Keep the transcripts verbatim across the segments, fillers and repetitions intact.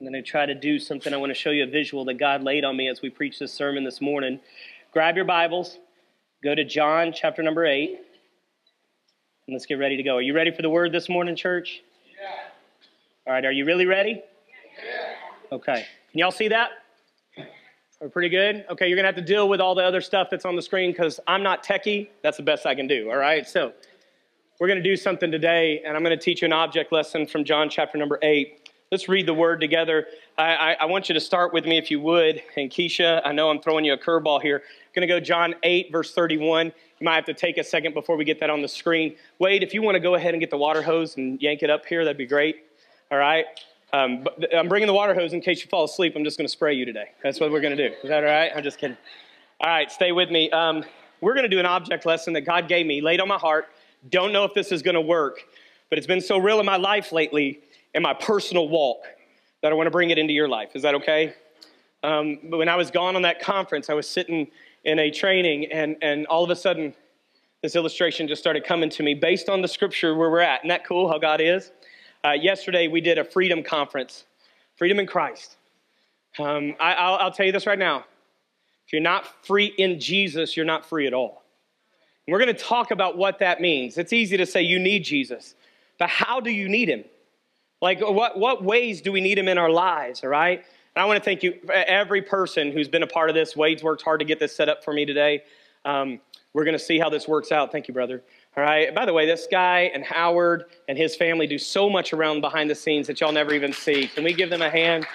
I'm going to try to do something. I want to show you a visual that God laid on me as we preach this sermon this morning. Grab your Bibles. Go to John chapter number eight. And let's get ready to go. Are you ready for the word this morning, church? Yeah. All right, are you really ready? Yeah. Okay. Can y'all see that? We're pretty good? Okay, you're going to have to deal with all the other stuff that's on the screen because I'm not techie. That's the best I can do, all right? So we're going to do something today, and I'm going to teach you an object lesson from John chapter number eight. Let's read the word together. I, I, I want you to start with me if you would. And Keisha, I know I'm throwing you a curveball here. I'm going to go John eight, verse thirty-one. You might have to take a second before we get that on the screen. Wade, if you want to go ahead and get the water hose and yank it up here, that'd be great. All right? Um, but I'm bringing the water hose in case you fall asleep. I'm just going to spray you today. That's what we're going to do. Is that all right? I'm just kidding. All right, stay with me. Um, we're going to do an object lesson that God gave me, laid on my heart. Don't know if this is going to work, but it's been so real in my life lately, in my personal walk, that I want to bring it into your life. Is that okay? Um, but when I was gone on that conference, I was sitting in a training, and, and all of a sudden, this illustration just started coming to me based on the scripture where we're at. Isn't that cool how God is? Uh, yesterday, we did a freedom conference, Freedom in Christ. Um, I, I'll, I'll tell you this right now. If you're not free in Jesus, you're not free at all. And we're going to talk about what that means. It's easy to say you need Jesus, but how do you need him? Like, what, what ways do we need him in our lives, all right? And I want to thank you, every person who's been a part of this. Wade's worked hard to get this set up for me today. Um, we're going to see how this works out. Thank you, brother. All right. By the way, this guy and Howard and his family do so much around behind the scenes that y'all never even see. Can we give them a hand?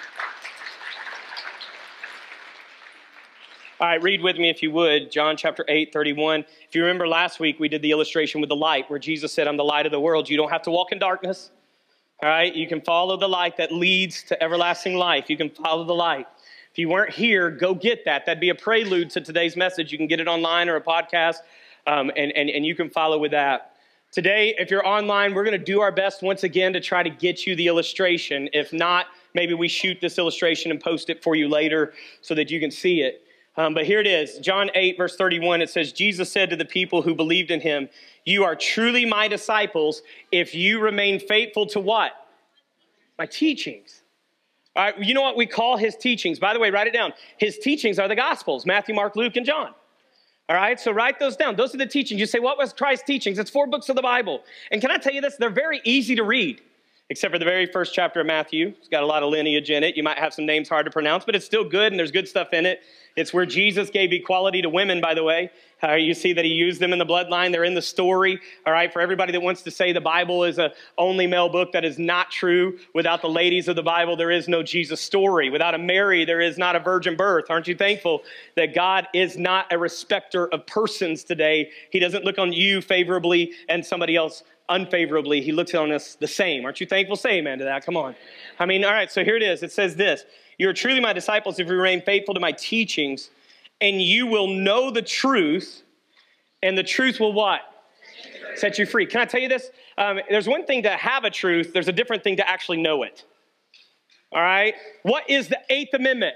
All right, read with me if you would, John chapter eight, thirty-one. If you remember last week, we did the illustration with the light where Jesus said, I'm the light of the world. You don't have to walk in darkness. All right, you can follow the light that leads to everlasting life. You can follow the light. If you weren't here, go get that. That'd be a prelude to today's message. You can get it online or a podcast, um, and, and, and you can follow with that. Today, if you're online, we're going to do our best once again to try to get you the illustration. If not, maybe we shoot this illustration and post it for you later so that you can see it. Um, but here it is, John eight, verse thirty-one. It says, Jesus said to the people who believed in him, you are truly my disciples if you remain faithful to what? My teachings. All right, you know what we call his teachings? By the way, write it down. His teachings are the Gospels, Matthew, Mark, Luke, and John. All right, so write those down. Those are the teachings. You say, what was Christ's teachings? It's four books of the Bible. And can I tell you this? They're very easy to read, except for the very first chapter of Matthew. It's got a lot of lineage in it. You might have some names hard to pronounce, but it's still good, and there's good stuff in it. It's where Jesus gave equality to women, by the way. Uh, you see that he used them in the bloodline. They're in the story. All right, for everybody that wants to say the Bible is a only male book, that is not true. Without the ladies of the Bible, there is no Jesus story. Without a Mary, there is not a virgin birth. Aren't you thankful that God is not a respecter of persons today? He doesn't look on you favorably and somebody else unfavorably. He looks on us the same. Aren't you thankful? Say amen to that. Come on. I mean, all right, so here it is. It says this. You're truly my disciples if you remain faithful to my teachings, and you will know the truth, and the truth will what? Set you free. Can I tell you this? Um, there's one thing to have a truth. There's a different thing to actually know it. All right? What is the Eighth Amendment?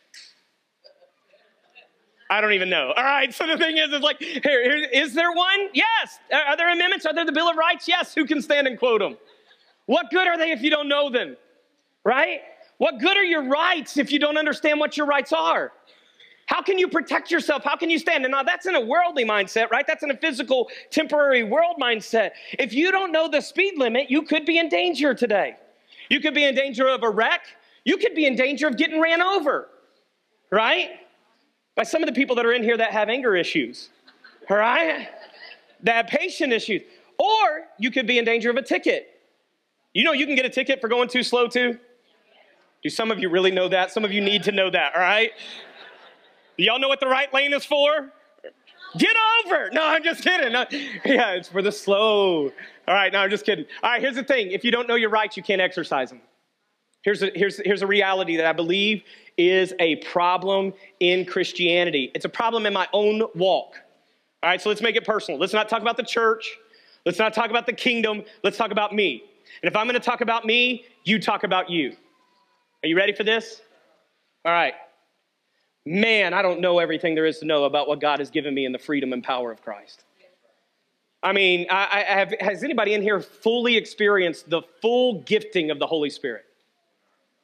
I don't even know. All right, so the thing is, it's like, here, here, is there one? Yes. Are there amendments? Are there the Bill of Rights? Yes. Who can stand and quote them? What good are they if you don't know them? Right? What good are your rights if you don't understand what your rights are? How can you protect yourself? How can you stand? And now that's in a worldly mindset, right? That's in a physical, temporary world mindset. If you don't know the speed limit, you could be in danger today. You could be in danger of a wreck. You could be in danger of getting ran over, right? By some of the people that are in here that have anger issues, all right? That have patient issues. Or you could be in danger of a ticket. You know you can get a ticket for going too slow too? Do some of you really know that? Some of you need to know that, all right? Do y'all know what the right lane is for? Get over. No, I'm just kidding. No, yeah, it's for the slow. All right, no, I'm just kidding. All right, here's the thing. If you don't know your rights, you can't exercise them. Here's a, here's, here's a reality that I believe is a problem in Christianity. It's a problem in my own walk. All right, so let's make it personal. Let's not talk about the church. Let's not talk about the kingdom. Let's talk about me. And if I'm going to talk about me, you talk about you. Are you ready for this? All right. Man, I don't know everything there is to know about what God has given me in the freedom and power of Christ. I mean, I, I have, has anybody in here fully experienced the full gifting of the Holy Spirit?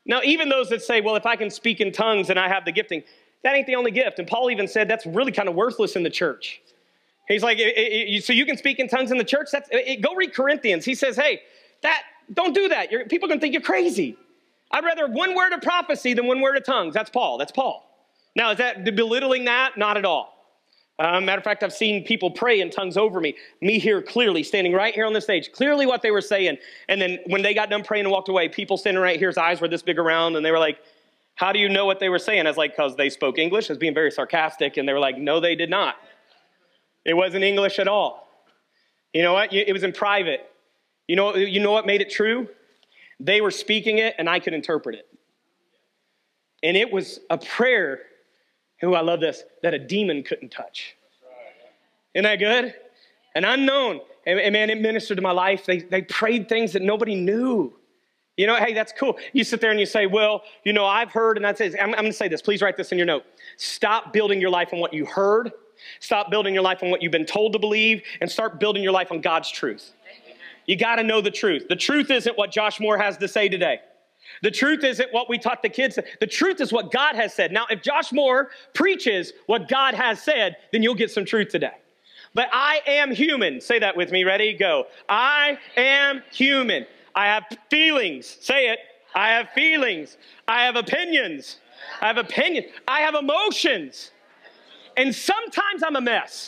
Now, even those that say, well, if I can speak in tongues and I have the gifting, that ain't the only gift. And Paul even said that's really kind of worthless in the church. He's like, it, it, it, so you can speak in tongues in the church? That's it, go read Corinthians. He says, hey, that don't do that. You're, people are going to think you're crazy. I'd rather one word of prophecy than one word of tongues. That's Paul. That's Paul. Now, is that belittling that? Not at all. Uh, matter of fact, I've seen people pray in tongues over me. Me here clearly, standing right here on the stage, clearly what they were saying. And then when they got done praying and walked away, people standing right here's eyes were this big around, and they were like, how do you know what they were saying? I was like, because they spoke English. I was being very sarcastic, and they were like, no, they did not. It wasn't English at all. You know what? It was in private. You know, you know what made it true? They were speaking it, and I could interpret it. And it was a prayer. Who I love this, that a demon couldn't touch. Isn't that good? An unknown. And, and man, it ministered to my life. They, they prayed things that nobody knew. You know, hey, that's cool. You sit there and you say, well, you know, I've heard, and I'd say, I'm, I'm going to say this. Please write this in your note. Stop building your life on what you heard. Stop building your life on what you've been told to believe, and start building your life on God's truth. You got to know the truth. The truth isn't what Josh Moore has to say today. The truth isn't what we taught the kids. The truth is what God has said. Now, if Josh Moore preaches what God has said, then you'll get some truth today. But I am human. Say that with me. Ready? Go. I am human. I have feelings. Say it. I have feelings. I have opinions. I have opinions. I have emotions. And sometimes I'm a mess.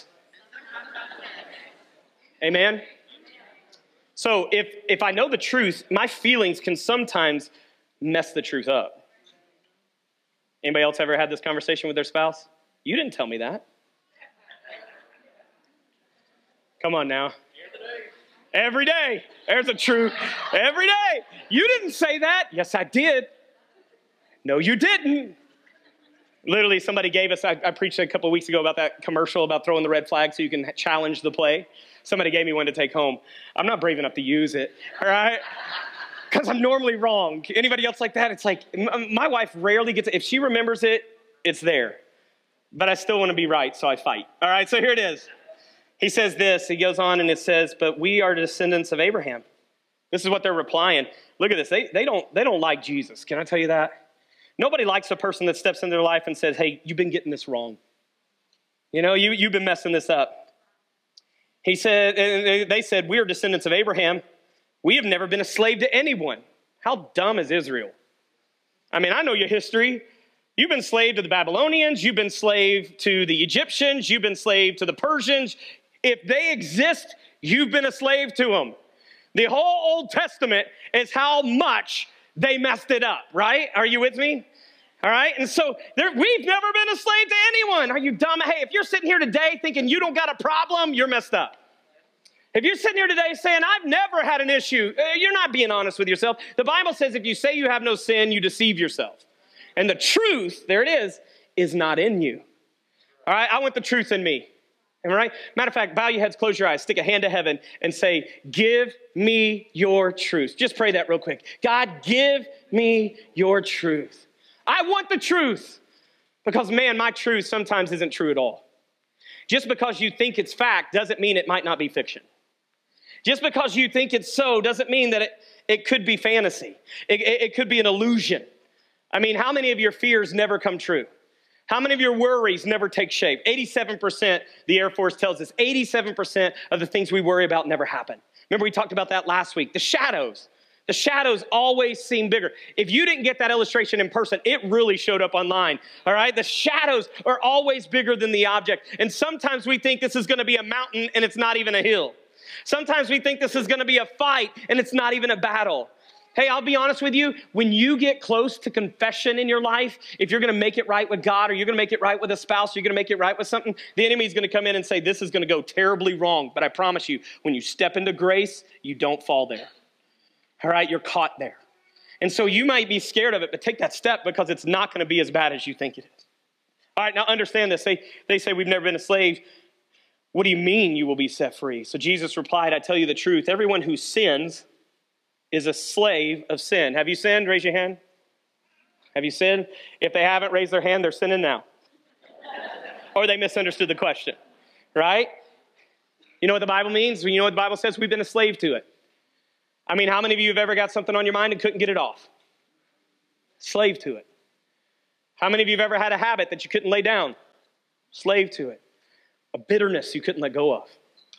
Amen? So if, if I know the truth, my feelings can sometimes mess the truth up. Anybody else ever had this conversation with their spouse? You didn't tell me that. Come on now. Every day. There's a truth. Every day. You didn't say that. Yes, I did. No, you didn't. Literally, somebody gave us, I, I preached a couple of weeks ago about that commercial about throwing the red flag so you can challenge the play. Somebody gave me one to take home. I'm not brave enough to use it, all right? Because I'm normally wrong. Anybody else like that? It's like, my wife rarely gets it. If she remembers it, it's there. But I still want to be right, so I fight. All right, so here it is. He says this. He goes on and it says, but we are descendants of Abraham. This is what they're replying. Look at this. They, they, don't, they don't like Jesus. Can I tell you that? Nobody likes a person that steps into their life and says, hey, you've been getting this wrong. You know, you, you've been messing this up. He said, and they said, we are descendants of Abraham. We have never been a slave to anyone. How dumb is Israel? I mean, I know your history. You've been slave to the Babylonians. You've been slave to the Egyptians. You've been slave to the Persians. If they exist, you've been a slave to them. The whole Old Testament is how much they messed it up, right? Are you with me? All right? And so there, we've never been a slave to anyone. Are you dumb? Hey, if you're sitting here today thinking you don't got a problem, you're messed up. If you're sitting here today saying, I've never had an issue, you're not being honest with yourself. The Bible says if you say you have no sin, you deceive yourself. And the truth, there it is, is not in you. All right? I want the truth in me. Am I right? Matter of fact, bow your heads, close your eyes, stick a hand to heaven and say, give me your truth. Just pray that real quick. God, give me your truth. I want the truth because, man, my truth sometimes isn't true at all. Just because you think it's fact doesn't mean it might not be fiction. Just because you think it's so doesn't mean that it, it could be fantasy. It, it, it could be an illusion. I mean, how many of your fears never come true? How many of your worries never take shape? eighty-seven percent, the Air Force tells us, eighty-seven percent of the things we worry about never happen. Remember we talked about that last week. The shadows. The shadows always seem bigger. If you didn't get that illustration in person, it really showed up online, all right? The shadows are always bigger than the object. And sometimes we think this is going to be a mountain and it's not even a hill. Sometimes we think this is going to be a fight and it's not even a battle. Hey, I'll be honest with you. When you get close to confession in your life, if you're going to make it right with God or you're going to make it right with a spouse, or you're going to make it right with something, the enemy is going to come in and say, this is going to go terribly wrong. But I promise you, when you step into grace, you don't fall there. All right, you're caught there. And so you might be scared of it, but take that step because it's not going to be as bad as you think it is. All right, now understand this. They, they say we've never been a slave. What do you mean you will be set free? So Jesus replied, I tell you the truth. Everyone who sins is a slave of sin. Have you sinned? Raise your hand. Have you sinned? If they haven't raised their hand, they're sinning now. Or they misunderstood the question, right? You know what the Bible means? You know what the Bible says? We've been a slave to it. I mean, how many of you have ever got something on your mind and couldn't get it off? Slave to it. How many of you have ever had a habit that you couldn't lay down? Slave to it. A bitterness you couldn't let go of.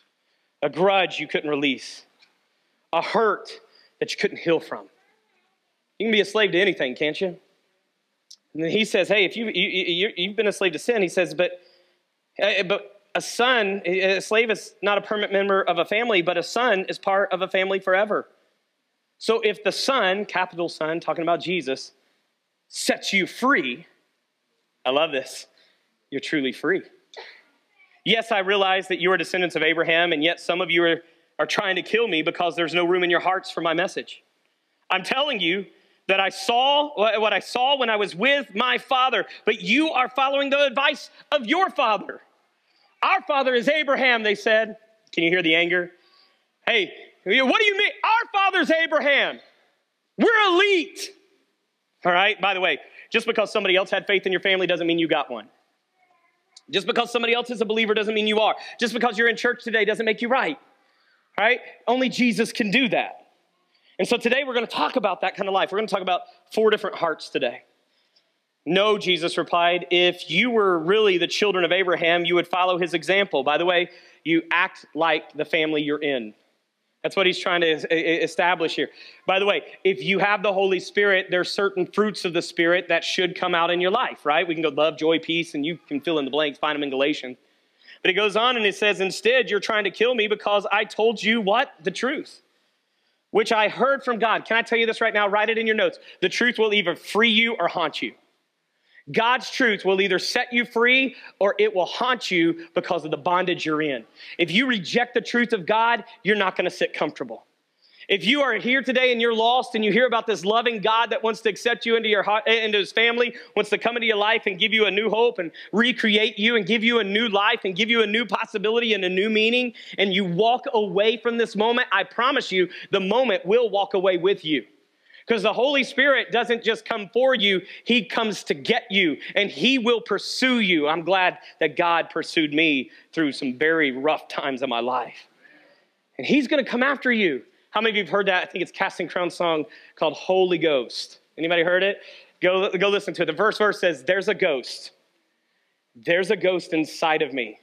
A grudge you couldn't release. A hurt that you couldn't heal from. You can be a slave to anything, can't you? And then he says, hey, if you, you, you, you've been a slave to sin, he says, but, but a son, a slave is not a permanent member of a family, but a son is part of a family forever. So if the Son, capital Son, talking about Jesus, sets you free, I love this, you're truly free. Yes, I realize that you are descendants of Abraham, and yet some of you are, are trying to kill me because there's no room in your hearts for my message. I'm telling you that I saw what I saw when I was with my father, but you are following the advice of your father. Our father is Abraham, they said. Can you hear the anger? Hey, what do you mean? Our father's Abraham. We're elite. All right, by the way, just because somebody else had faith in your family doesn't mean you got one. Just because somebody else is a believer doesn't mean you are. Just because you're in church today doesn't make you right. All right? Only Jesus can do that. And so today we're going to talk about that kind of life. We're going to talk about four different hearts today. No, Jesus replied, if you were really the children of Abraham, you would follow his example. By the way, you act like the family you're in. That's what he's trying to establish here. By the way, if you have the Holy Spirit, there's certain fruits of the Spirit that should come out in your life, right? We can go love, joy, peace, and you can fill in the blanks, find them in Galatians. But he goes on and he says, instead, you're trying to kill me because I told you what? The truth, which I heard from God. Can I tell you this right now? Write it in your notes. The truth will either free you or haunt you. God's truth will either set you free or it will haunt you because of the bondage you're in. If you reject the truth of God, you're not going to sit comfortable. If you are here today and you're lost and you hear about this loving God that wants to accept you into your heart, into his family, wants to come into your life and give you a new hope and recreate you and give you a new life and give you a new possibility and a new meaning, and you walk away from this moment, I promise you, the moment will walk away with you. Because the Holy Spirit doesn't just come for you, he comes to get you, and he will pursue you. I'm glad that God pursued me through some very rough times in my life. And he's going to come after you. How many of you have heard that? I think it's Casting Crown song called Holy Ghost. Anybody heard it? Go, go listen to it. The first verse says, there's a ghost. There's a ghost inside of me.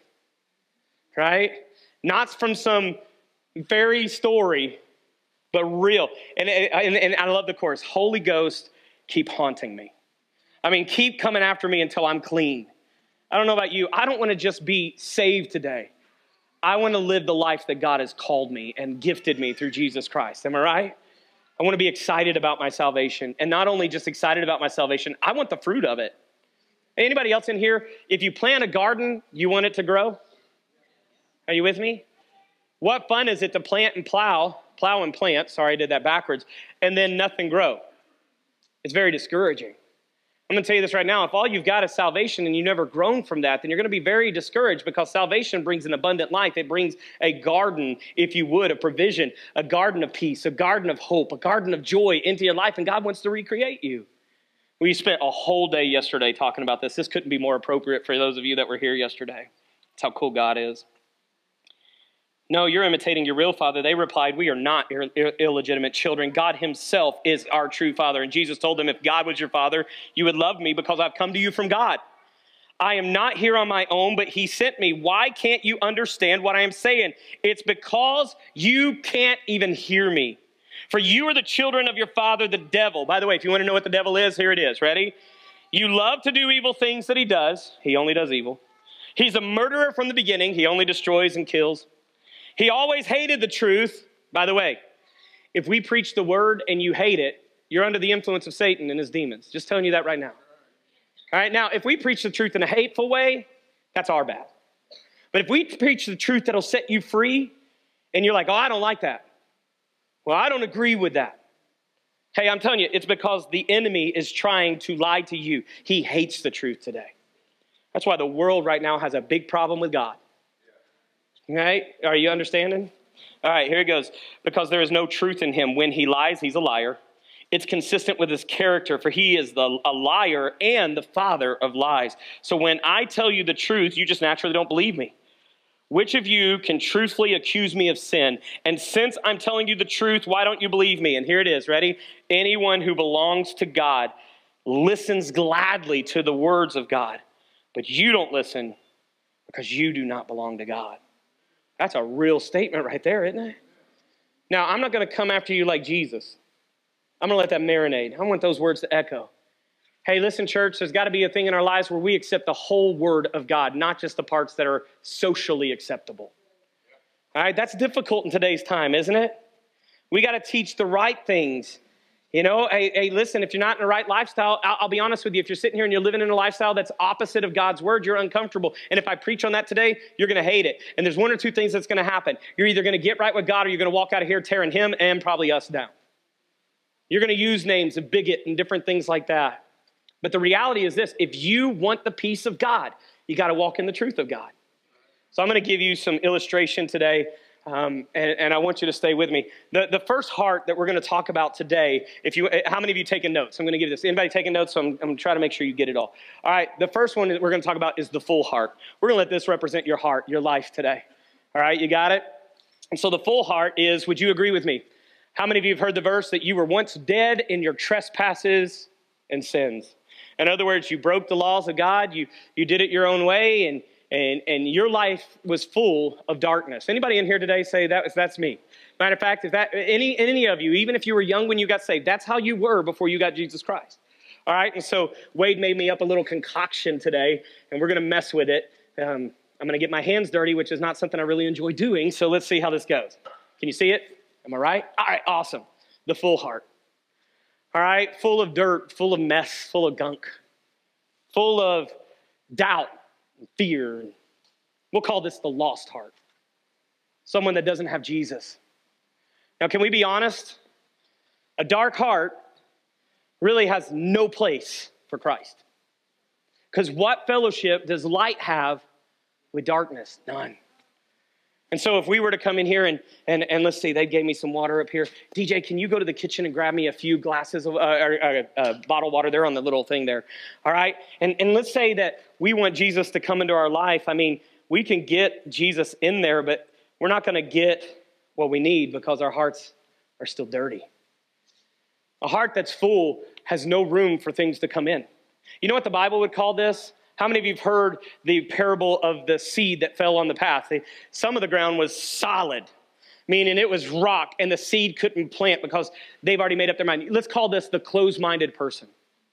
Right? Not from some fairy story, but real. And, and, and I love the chorus. Holy Ghost, keep haunting me. I mean, keep coming after me until I'm clean. I don't know about you. I don't want to just be saved today. I want to live the life that God has called me and gifted me through Jesus Christ. Am I right? I want to be excited about my salvation. And not only just excited about my salvation, I want the fruit of it. Anybody else in here, if you plant a garden, you want it to grow? Are you with me? What fun is it to plant and plow, plow and plant, sorry, I did that backwards, and then nothing grow? It's very discouraging. I'm going to tell you this right now. If all you've got is salvation and you've never grown from that, then you're going to be very discouraged, because salvation brings an abundant life. It brings a garden, if you would, a provision, a garden of peace, a garden of hope, a garden of joy into your life, and God wants to recreate you. We spent a whole day yesterday talking about this. This couldn't be more appropriate for those of you that were here yesterday. That's how cool God is. No, you're imitating your real father. They replied, we are not Ill- illegitimate children. God himself is our true father. And Jesus told them, if God was your father, you would love me because I've come to you from God. I am not here on my own, but he sent me. Why can't you understand what I am saying? It's because you can't even hear me. For you are the children of your father, the devil. By the way, if you want to know what the devil is, here it is. Ready? You love to do evil things that he does. He only does evil. He's a murderer from the beginning. He only destroys and kills. He always hated the truth. By the way, if we preach the word and you hate it, you're under the influence of Satan and his demons. Just telling you that right now. All right, now, if we preach the truth in a hateful way, that's our bad. But if we preach the truth that'll set you free, and you're like, oh, I don't like that. Well, I don't agree with that. Hey, I'm telling you, it's because the enemy is trying to lie to you. He hates the truth today. That's why the world right now has a big problem with God. All right, are you understanding? All right, here it goes. Because there is no truth in him. When he lies, he's a liar. It's consistent with his character, for he is the, a liar and the father of lies. So when I tell you the truth, you just naturally don't believe me. Which of you can truthfully accuse me of sin? And since I'm telling you the truth, why don't you believe me? And here it is, ready? Anyone who belongs to God listens gladly to the words of God, but you don't listen because you do not belong to God. That's a real statement right there, isn't it? Now, I'm not going to come after you like Jesus. I'm going to let that marinate. I want those words to echo. Hey, listen, church, there's got to be a thing in our lives where we accept the whole word of God, not just the parts that are socially acceptable. All right, that's difficult in today's time, isn't it? We got to teach the right things. You know, hey, hey, listen, if you're not in the right lifestyle, I'll, I'll be honest with you. If you're sitting here and you're living in a lifestyle that's opposite of God's word, you're uncomfortable. And if I preach on that today, you're going to hate it. And there's one or two things that's going to happen. You're either going to get right with God or you're going to walk out of here tearing him and probably us down. You're going to use names of bigot and different things like that. But the reality is this: if you want the peace of God, you got to walk in the truth of God. So I'm going to give you some illustration today, um, and, and I want you to stay with me. The, the first heart that we're going to talk about today, if you, how many of you taking notes? I'm going to give this. Anybody taking notes? So I'm, I'm going to try to make sure you get it all. All right, the first one that we're going to talk about is the full heart. We're going to let this represent your heart, your life today. All right, you got it? And so the full heart is, would you agree with me? How many of you have heard the verse that you were once dead in your trespasses and sins? In other words, you broke the laws of God, you, you did it your own way, and, and, and your life was full of darkness. Anybody in here today say that that's me? Matter of fact, if that any any of you, even if you were young when you got saved, that's how you were before you got Jesus Christ. All right, and so Wade made me up a little concoction today, and we're going to mess with it. Um, I'm going to get my hands dirty, which is not something I really enjoy doing, so let's see how this goes. Can you see it? Am I right? All right, awesome. The full heart. All right, full of dirt, full of mess, full of gunk, full of doubt and fear. We'll call this the lost heart. Someone that doesn't have Jesus. Now, can we be honest? A dark heart really has no place for Christ. Because what fellowship does light have with darkness? None. And so if we were to come in here and, and, and let's see, they gave me some water up here. D J, can you go to the kitchen and grab me a few glasses of uh, uh, uh, bottled water? They're on the little thing there. All right. And, and let's say that we want Jesus to come into our life. I mean, we can get Jesus in there, but we're not going to get what we need because our hearts are still dirty. A heart that's full has no room for things to come in. You know what the Bible would call this? How many of you have heard the parable of the seed that fell on the path? They, some of the ground was solid, meaning it was rock, and the seed couldn't plant because they've already made up their mind. Let's call this the closed-minded person.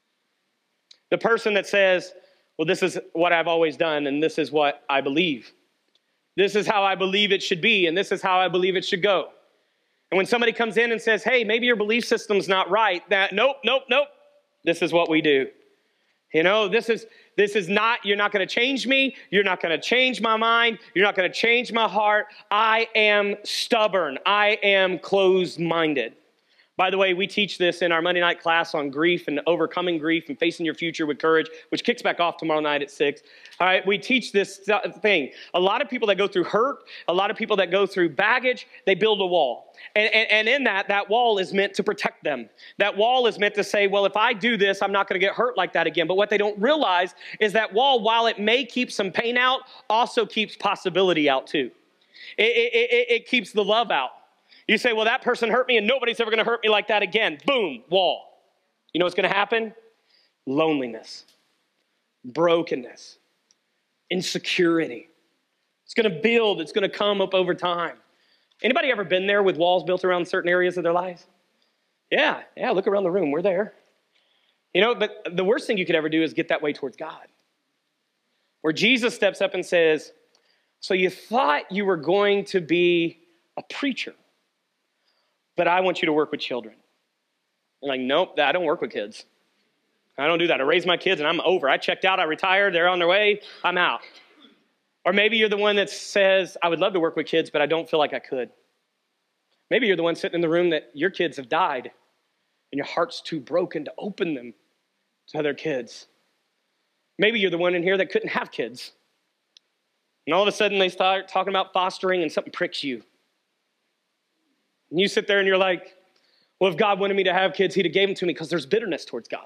The person that says, well, this is what I've always done, and this is what I believe. This is how I believe it should be, and this is how I believe it should go. And when somebody comes in and says, hey, maybe your belief system's not right, that nope, nope, nope, this is what we do. You know, this is this is not, you're not going to change me. You're not going to change my mind. You're not going to change my heart. I am stubborn. I am closed-minded. By the way, we teach this in our Monday night class on grief and overcoming grief and facing your future with courage, which kicks back off tomorrow night at six. All right, we teach this thing. A lot of people that go through hurt, a lot of people that go through baggage, they build a wall. And, and, and in that, that wall is meant to protect them. That wall is meant to say, well, if I do this, I'm not going to get hurt like that again. But what they don't realize is that wall, while it may keep some pain out, also keeps possibility out too. It, it, it, it keeps the love out. You say, well, that person hurt me and nobody's ever going to hurt me like that again. Boom, wall. You know what's going to happen? Loneliness, brokenness, insecurity. It's going to build. It's going to come up over time. Anybody ever been there with walls built around certain areas of their lives? Yeah, yeah, look around the room. We're there. You know, but the worst thing you could ever do is get that way towards God. Where Jesus steps up and says, so you thought you were going to be a preacher, but I want you to work with children. You're like, nope, I don't work with kids. I don't do that. I raised my kids and I'm over. I checked out, I retired, they're on their way, I'm out. Or maybe you're the one that says, I would love to work with kids, but I don't feel like I could. Maybe you're the one sitting in the room that your kids have died and your heart's too broken to open them to other kids. Maybe you're the one in here that couldn't have kids. And all of a sudden they start talking about fostering and something pricks you. And you sit there and you're like, well, if God wanted me to have kids, he'd have gave them to me, because there's bitterness towards God.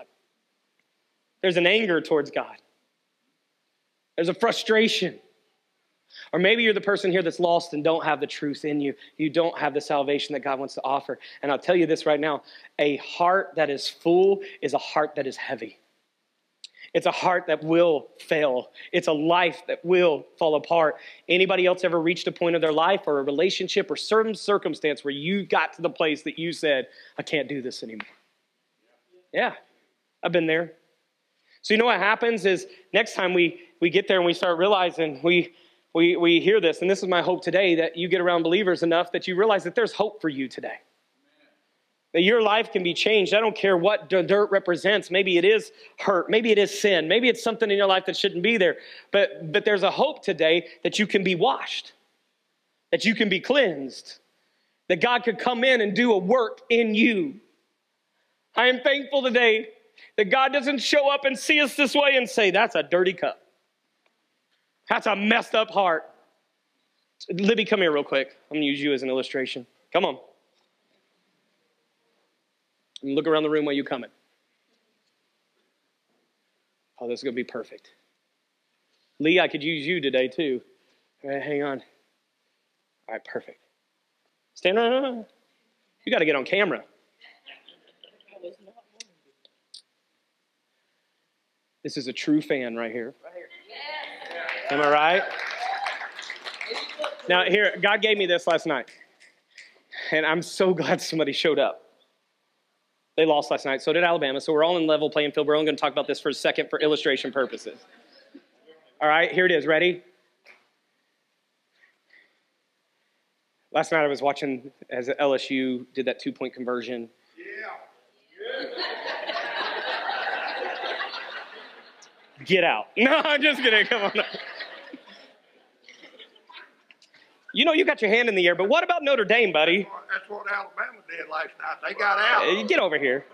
There's an anger towards God. There's a frustration. Or maybe you're the person here that's lost and don't have the truth in you. You don't have the salvation that God wants to offer. And I'll tell you this right now, a heart that is full is a heart that is heavy. It's a heart that will fail. It's a life that will fall apart. Anybody else ever reached a point of their life or a relationship or certain circumstance where you got to the place that you said, I can't do this anymore? Yeah, I've been there. So you know what happens is next time we, we get there and we start realizing we, we, we hear this, and this is my hope today, that you get around believers enough that you realize that there's hope for you today. That your life can be changed. I don't care what dirt represents. Maybe it is hurt. Maybe it is sin. Maybe it's something in your life that shouldn't be there. But, but there's a hope today that you can be washed, that you can be cleansed, that God could come in and do a work in you. I am thankful today that God doesn't show up and see us this way and say, that's a dirty cup. That's a messed up heart. Libby, come here real quick. I'm going to use you as an illustration. Come on. And look around the room while you're coming. Oh, this is going to be perfect. Lee, I could use you today too. All right, hang on. All right, perfect. Stand on. You got to get on camera. This is a true fan right here. Am I right? Now, here, God gave me this last night. And I'm so glad somebody showed up. They lost last night. So did Alabama. So we're all in level playing field. We're only going to talk about this for a second for illustration purposes. All right, here it is. Ready? Last night I was watching as L S U did that two-point conversion. Yeah. Get out. No, I'm just kidding. Come on. You know you got your hand in the air, but what about Notre Dame, buddy? That's what Alabama did last night. They got out. Get over here.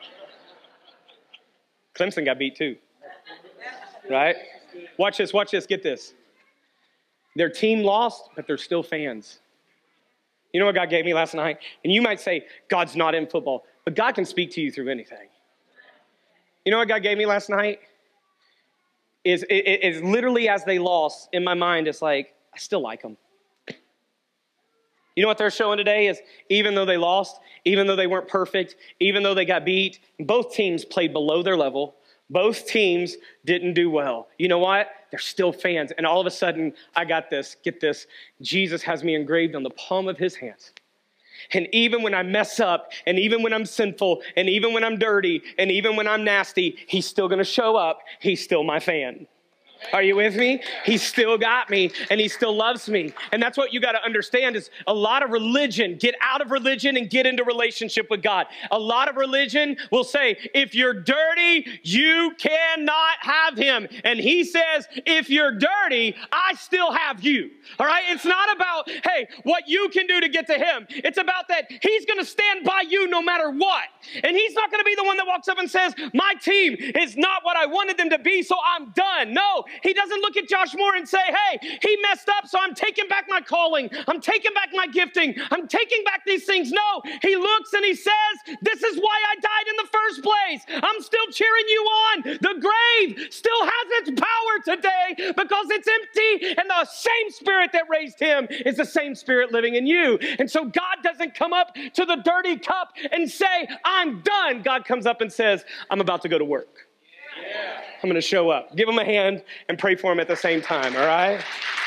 Clemson got beat too. Right? Watch this, watch this, get this. Their team lost, but they're still fans. You know what God gave me last night? And you might say, God's not in football, but God can speak to you through anything. You know what God gave me last night? Is, is, is literally as they lost, in my mind, it's like, I still like them. You know what they're showing today is even though they lost, even though they weren't perfect, even though they got beat, both teams played below their level. Both teams didn't do well. You know what? They're still fans. And all of a sudden, I got this. Get this. Jesus has me engraved on the palm of his hands. And even when I mess up, and even when I'm sinful, and even when I'm dirty, and even when I'm nasty, he's still going to show up. He's still my fan. Are you with me? He's still got me, and he still loves me. And that's what you got to understand is a lot of religion, get out of religion and get into relationship with God. A lot of religion will say, if you're dirty, you cannot have him. And he says, if you're dirty, I still have you. All right? It's not about, hey, what you can do to get to him. It's about that he's going to stand by you no matter what. And he's not going to be the one that walks up and says, my team is not what I wanted them to be, so I'm done. No. He doesn't look at Josh Moore and say, hey, he messed up, so I'm taking back my calling. I'm taking back my gifting. I'm taking back these things. No, he looks and he says, this is why I died in the first place. I'm still cheering you on. The grave still has its power today because it's empty, and the same spirit that raised him is the same spirit living in you. And so God doesn't come up to the dirty cup and say, I'm done. God comes up and says, I'm about to go to work. Yeah. I'm going to show up. Give him a hand and pray for him at the same time, all right?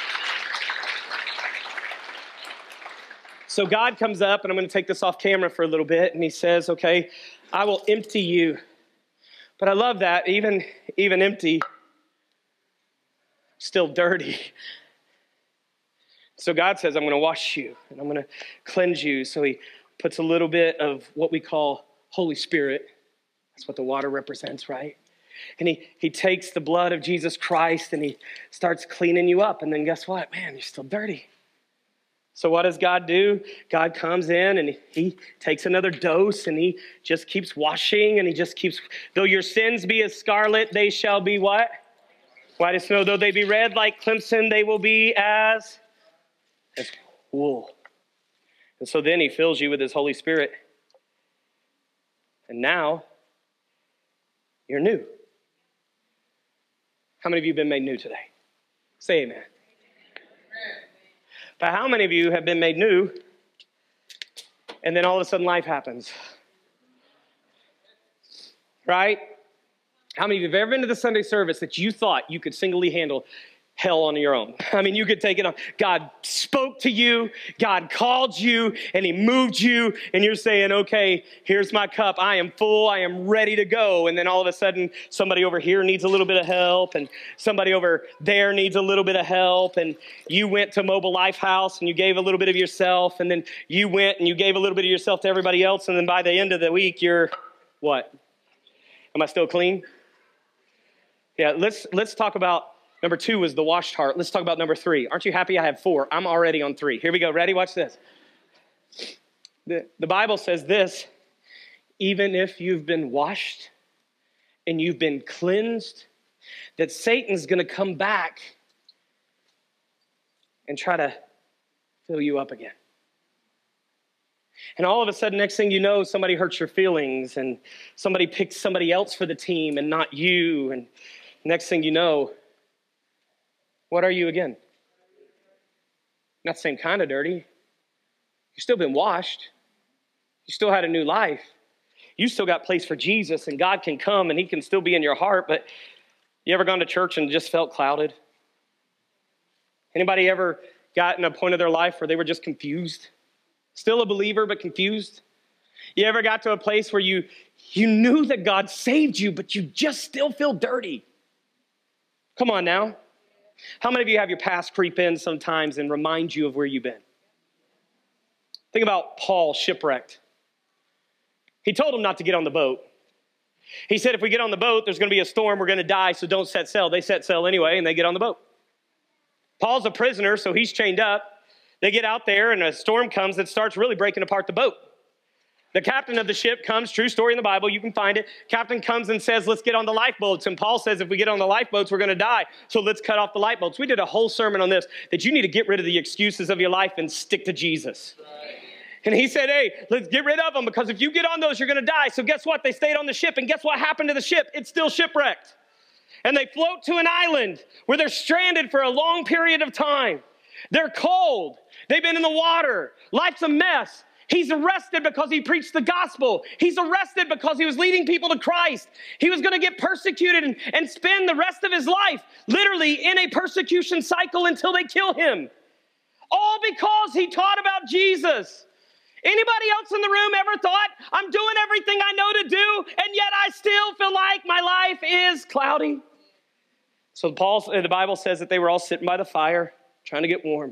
So God comes up, and I'm going to take this off camera for a little bit, and he says, okay, I will empty you. But I love that, even, even empty, still dirty. So God says, I'm going to wash you, and I'm going to cleanse you. So he puts a little bit of what we call Holy Spirit. That's what the water represents, right? And he, he takes the blood of Jesus Christ and he starts cleaning you up. And then guess what? Man, you're still dirty. So what does God do? God comes in and he, he takes another dose and he just keeps washing and he just keeps, though your sins be as scarlet, they shall be what? White as snow. Though they be red like crimson, they will be as, as wool. And so then he fills you with his Holy Spirit. And now you're new. How many of you have been made new today? Say amen. But how many of you have been made new, and then all of a sudden life happens? Right? How many of you have ever been to the Sunday service that you thought you could singly handle hell on your own? I mean, you could take it on. God spoke to you, God called you, and he moved you, and you're saying, okay, here's my cup. I am full. I am ready to go. And then all of a sudden, somebody over here needs a little bit of help, and somebody over there needs a little bit of help, and you went to Mobile Life House, and you gave a little bit of yourself, and then you went and you gave a little bit of yourself to everybody else, and then by the end of the week, you're what? Am I still clean? Yeah, let's let's talk about number two was the washed heart. Let's talk about number three. Aren't you happy I have four? I'm already on three. Here we go. Ready? Watch this. The, the Bible says this, even if you've been washed and you've been cleansed, that Satan's going to come back and try to fill you up again. And all of a sudden, next thing you know, somebody hurts your feelings and somebody picks somebody else for the team and not you. And next thing you know, what are you again? Not the same kind of dirty. You've still been washed. You still had a new life. You still got place for Jesus, and God can come and he can still be in your heart. But you ever gone to church and just felt clouded? Anybody ever gotten a point of their life where they were just confused? Still a believer, but confused? You ever got to a place where you, you knew that God saved you, but you just still feel dirty? Come on now. How many of you have your past creep in sometimes and remind you of where you've been? Think about Paul shipwrecked. He told them not to get on the boat. He said, if we get on the boat, there's going to be a storm, we're going to die, so don't set sail. They set sail anyway, and they get on the boat. Paul's a prisoner, so he's chained up. They get out there, and a storm comes that starts really breaking apart the boat. The captain of the ship comes, true story in the Bible, you can find it. Captain comes and says, let's get on the lifeboats. And Paul says, if we get on the lifeboats, we're going to die. So let's cut off the lifeboats. We did a whole sermon on this, that you need to get rid of the excuses of your life and stick to Jesus. Right. And he said, hey, let's get rid of them, because if you get on those, you're going to die. So guess what? They stayed on the ship, and guess what happened to the ship? It's still shipwrecked. And they float to an island where they're stranded for a long period of time. They're cold. They've been in the water. Life's a mess. He's arrested because he preached the gospel. He's arrested because he was leading people to Christ. He was going to get persecuted and, and spend the rest of his life literally in a persecution cycle until they kill him. All because he taught about Jesus. Anybody else in the room ever thought, I'm doing everything I know to do, and yet I still feel like my life is cloudy? So Paul, the Bible says that they were all sitting by the fire, trying to get warm.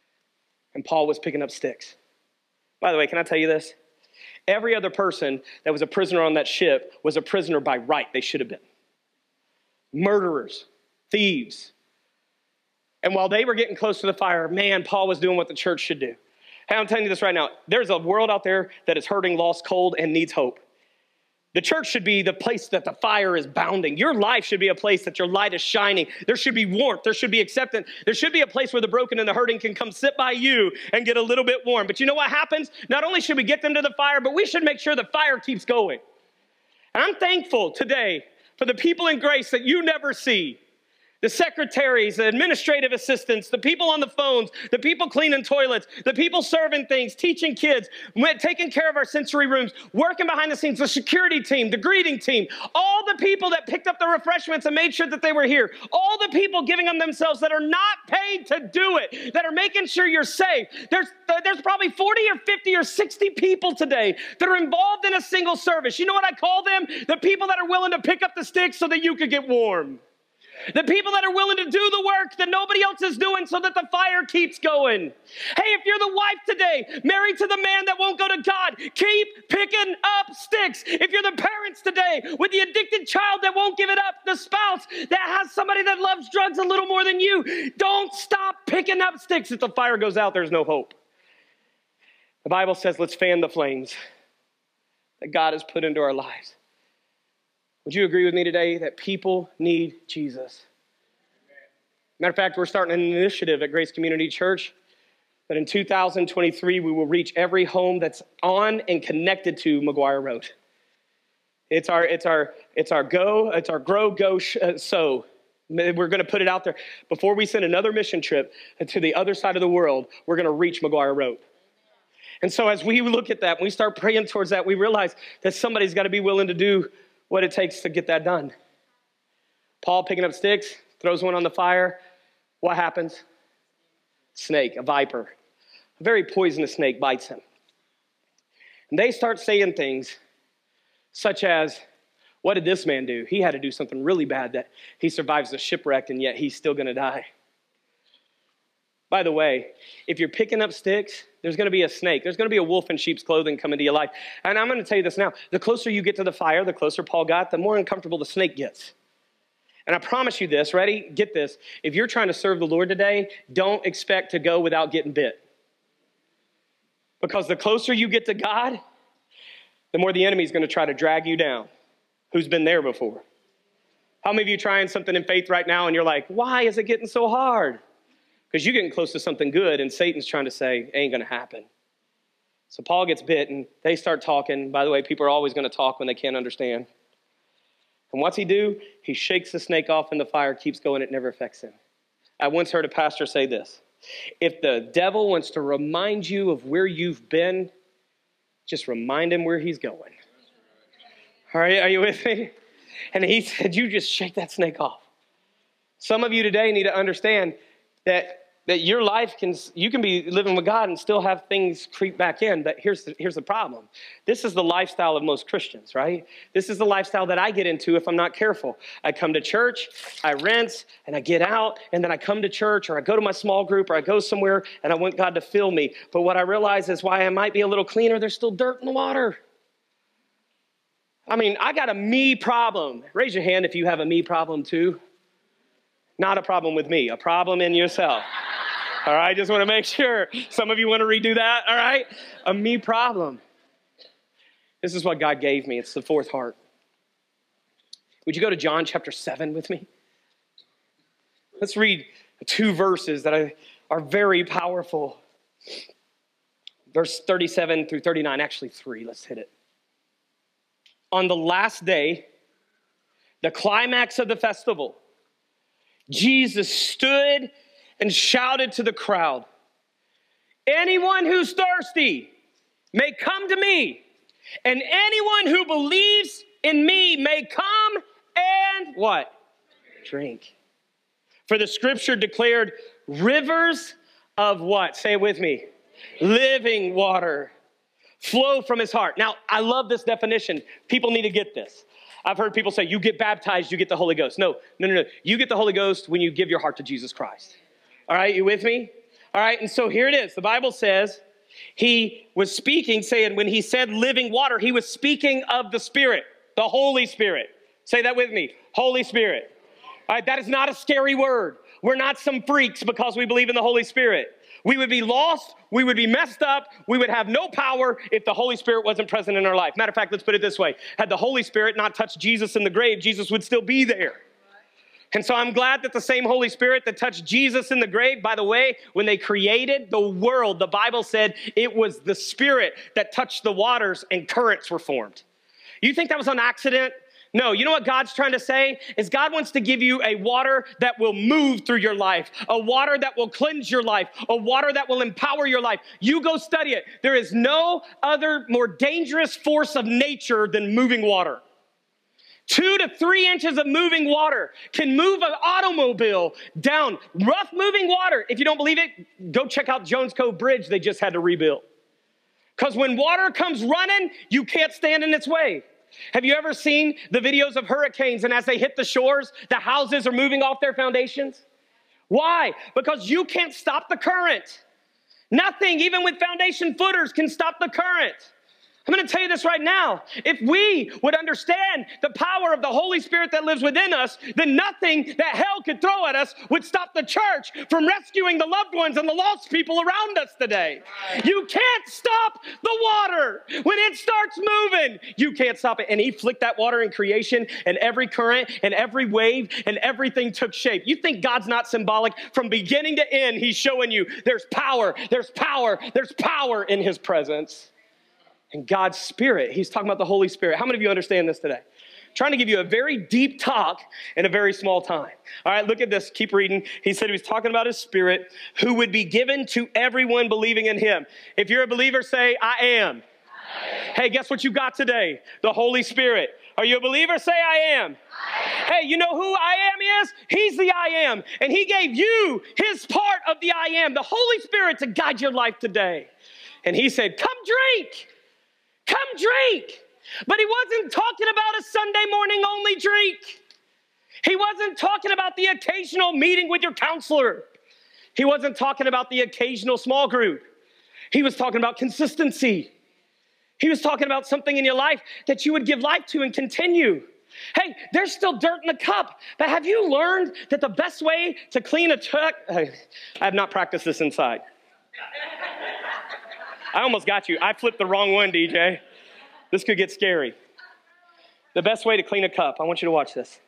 And Paul was picking up sticks. By the way, can I tell you this? Every other person that was a prisoner on that ship was a prisoner by right. They should have been. Murderers, thieves. And while they were getting close to the fire, man, Paul was doing what the church should do. Hey, I'm telling you this right now. There's a world out there that is hurting, lost, cold, and needs hope. The church should be the place that the fire is bounding. Your life should be a place that your light is shining. There should be warmth. There should be acceptance. There should be a place where the broken and the hurting can come sit by you and get a little bit warm. But you know what happens? Not only should we get them to the fire, but we should make sure the fire keeps going. And I'm thankful today for the people in Grace that you never see. The secretaries, the administrative assistants, the people on the phones, the people cleaning toilets, the people serving things, teaching kids, taking care of our sensory rooms, working behind the scenes, the security team, the greeting team, all the people that picked up the refreshments and made sure that they were here, all the people giving them themselves that are not paid to do it, that are making sure you're safe. There's, there's probably forty or fifty or sixty people today that are involved in a single service. You know what I call them? The people that are willing to pick up the sticks so that you could get warm. The people that are willing to do the work that nobody else is doing so that the fire keeps going. Hey, if you're the wife today, married to the man that won't go to God, keep picking up sticks. If you're the parents today with the addicted child that won't give it up, the spouse that has somebody that loves drugs a little more than you, don't stop picking up sticks. If the fire goes out, there's no hope. The Bible says, let's fan the flames that God has put into our lives. Would you agree with me today that people need Jesus? Matter of fact, we're starting an initiative at Grace Community Church that in two thousand twenty-three, we will reach every home that's on and connected to McGuire Road. It's our, it's our, it's our go, it's our grow, go, sh- uh, sow. We're going to put it out there. Before we send another mission trip to the other side of the world, we're going to reach McGuire Road. And so as we look at that, we start praying towards that, we realize that somebody's got to be willing to do what it takes to get that done. Paul picking up sticks, throws one on the fire. What happens? Snake, a viper. A very poisonous snake bites him. And they start saying things such as, what did this man do? He had to do something really bad that he survives the shipwreck and yet he's still going to die. By the way, if you're picking up sticks, there's going to be a snake. There's going to be a wolf in sheep's clothing coming to your life. And I'm going to tell you this now. The closer you get to the fire, the closer Paul got, the more uncomfortable the snake gets. And I promise you this, ready? Get this. If you're trying to serve the Lord today, don't expect to go without getting bit. Because the closer you get to God, the more the enemy is going to try to drag you down. Who's been there before? How many of you trying something in faith right now and you're like, why is it getting so hard? Because you're getting close to something good and Satan's trying to say, ain't going to happen. So Paul gets bit and they start talking. By the way, people are always going to talk when they can't understand. And what's he do? He shakes the snake off in the fire, keeps going, it never affects him. I once heard a pastor say this. If the devil wants to remind you of where you've been, just remind him where he's going. All right, are you with me? And he said, you just shake that snake off. Some of you today need to understand that, that your life can, you can be living with God and still have things creep back in. But here's the, here's the problem. This is the lifestyle of most Christians, right? This is the lifestyle that I get into if I'm not careful. I come to church, I rinse, and I get out, and then I come to church, or I go to my small group, or I go somewhere, and I want God to fill me. But what I realize is why I might be a little cleaner, there's still dirt in the water. I mean, I got a me problem. Raise your hand if you have a me problem too. Not a problem with me, a problem in yourself. All right, just want to make sure. Some of you want to redo that, all right? A me problem. This is what God gave me. It's the fourth heart. Would you go to John chapter seven with me? Let's read two verses that are very powerful. Verse thirty-seven through thirty-nine, actually three. Let's hit it. On the last day, the climax of the festival, Jesus stood and shouted to the crowd, anyone who's thirsty may come to me, and anyone who believes in me may come and what? Drink. For the scripture declared rivers of what? Say it with me. Living water flow from his heart. Now, I love this definition. People need to get this. I've heard people say, you get baptized, you get the Holy Ghost. No, no, no, no. You get the Holy Ghost when you give your heart to Jesus Christ. All right, you with me? All right, and so here it is. The Bible says he was speaking, saying when he said living water, he was speaking of the Spirit, the Holy Spirit. Say that with me, Holy Spirit. All right, that is not a scary word. We're not some freaks because we believe in the Holy Spirit. We would be lost, we would be messed up, we would have no power if the Holy Spirit wasn't present in our life. Matter of fact, let's put it this way. Had the Holy Spirit not touched Jesus in the grave, Jesus would still be there. And so I'm glad that the same Holy Spirit that touched Jesus in the grave, by the way, when they created the world, the Bible said it was the Spirit that touched the waters and currents were formed. You think that was an accident? No, you know what God's trying to say? Is God wants to give you a water that will move through your life, a water that will cleanse your life, a water that will empower your life. You go study it. There is no other more dangerous force of nature than moving water. Two to three inches of moving water can move an automobile down. Rough moving water. If you don't believe it, go check out Jones Cove Bridge they just had to rebuild. Because when water comes running, you can't stand in its way. Have you ever seen the videos of hurricanes and as they hit the shores, the houses are moving off their foundations? Why? Because you can't stop the current. Nothing, even with foundation footers, can stop the current. I'm going to tell you this right now. If we would understand the power of the Holy Spirit that lives within us, then nothing that hell could throw at us would stop the church from rescuing the loved ones and the lost people around us today. You can't stop the water. When it starts moving, you can't stop it. And he flicked that water in creation, and every current and every wave and everything took shape. You think God's not symbolic? From beginning to end, he's showing you there's power, there's power, there's power in his presence. And God's Spirit, he's talking about the Holy Spirit. How many of you understand this today? Trying to give you a very deep talk in a very small time. All right, look at this. Keep reading. He said he was talking about his Spirit who would be given to everyone believing in him. If you're a believer, say, I am. Hey, guess what you got today? The Holy Spirit. Are you a believer? Say, I am. I am. Hey, you know who I am is? He's the I am. And he gave you his part of the I am, the Holy Spirit, to guide your life today. And he said, come drink. Come drink. But he wasn't talking about a Sunday morning only drink. He wasn't talking about the occasional meeting with your counselor. He wasn't talking about the occasional small group. He was talking about consistency. He was talking about something in your life that you would give life to and continue. Hey, there's still dirt in the cup, but have you learned that the best way to clean a truck? I have not practiced this inside. I almost got you. I flipped the wrong one, D J. This could get scary. The best way to clean a cup, I want you to watch this.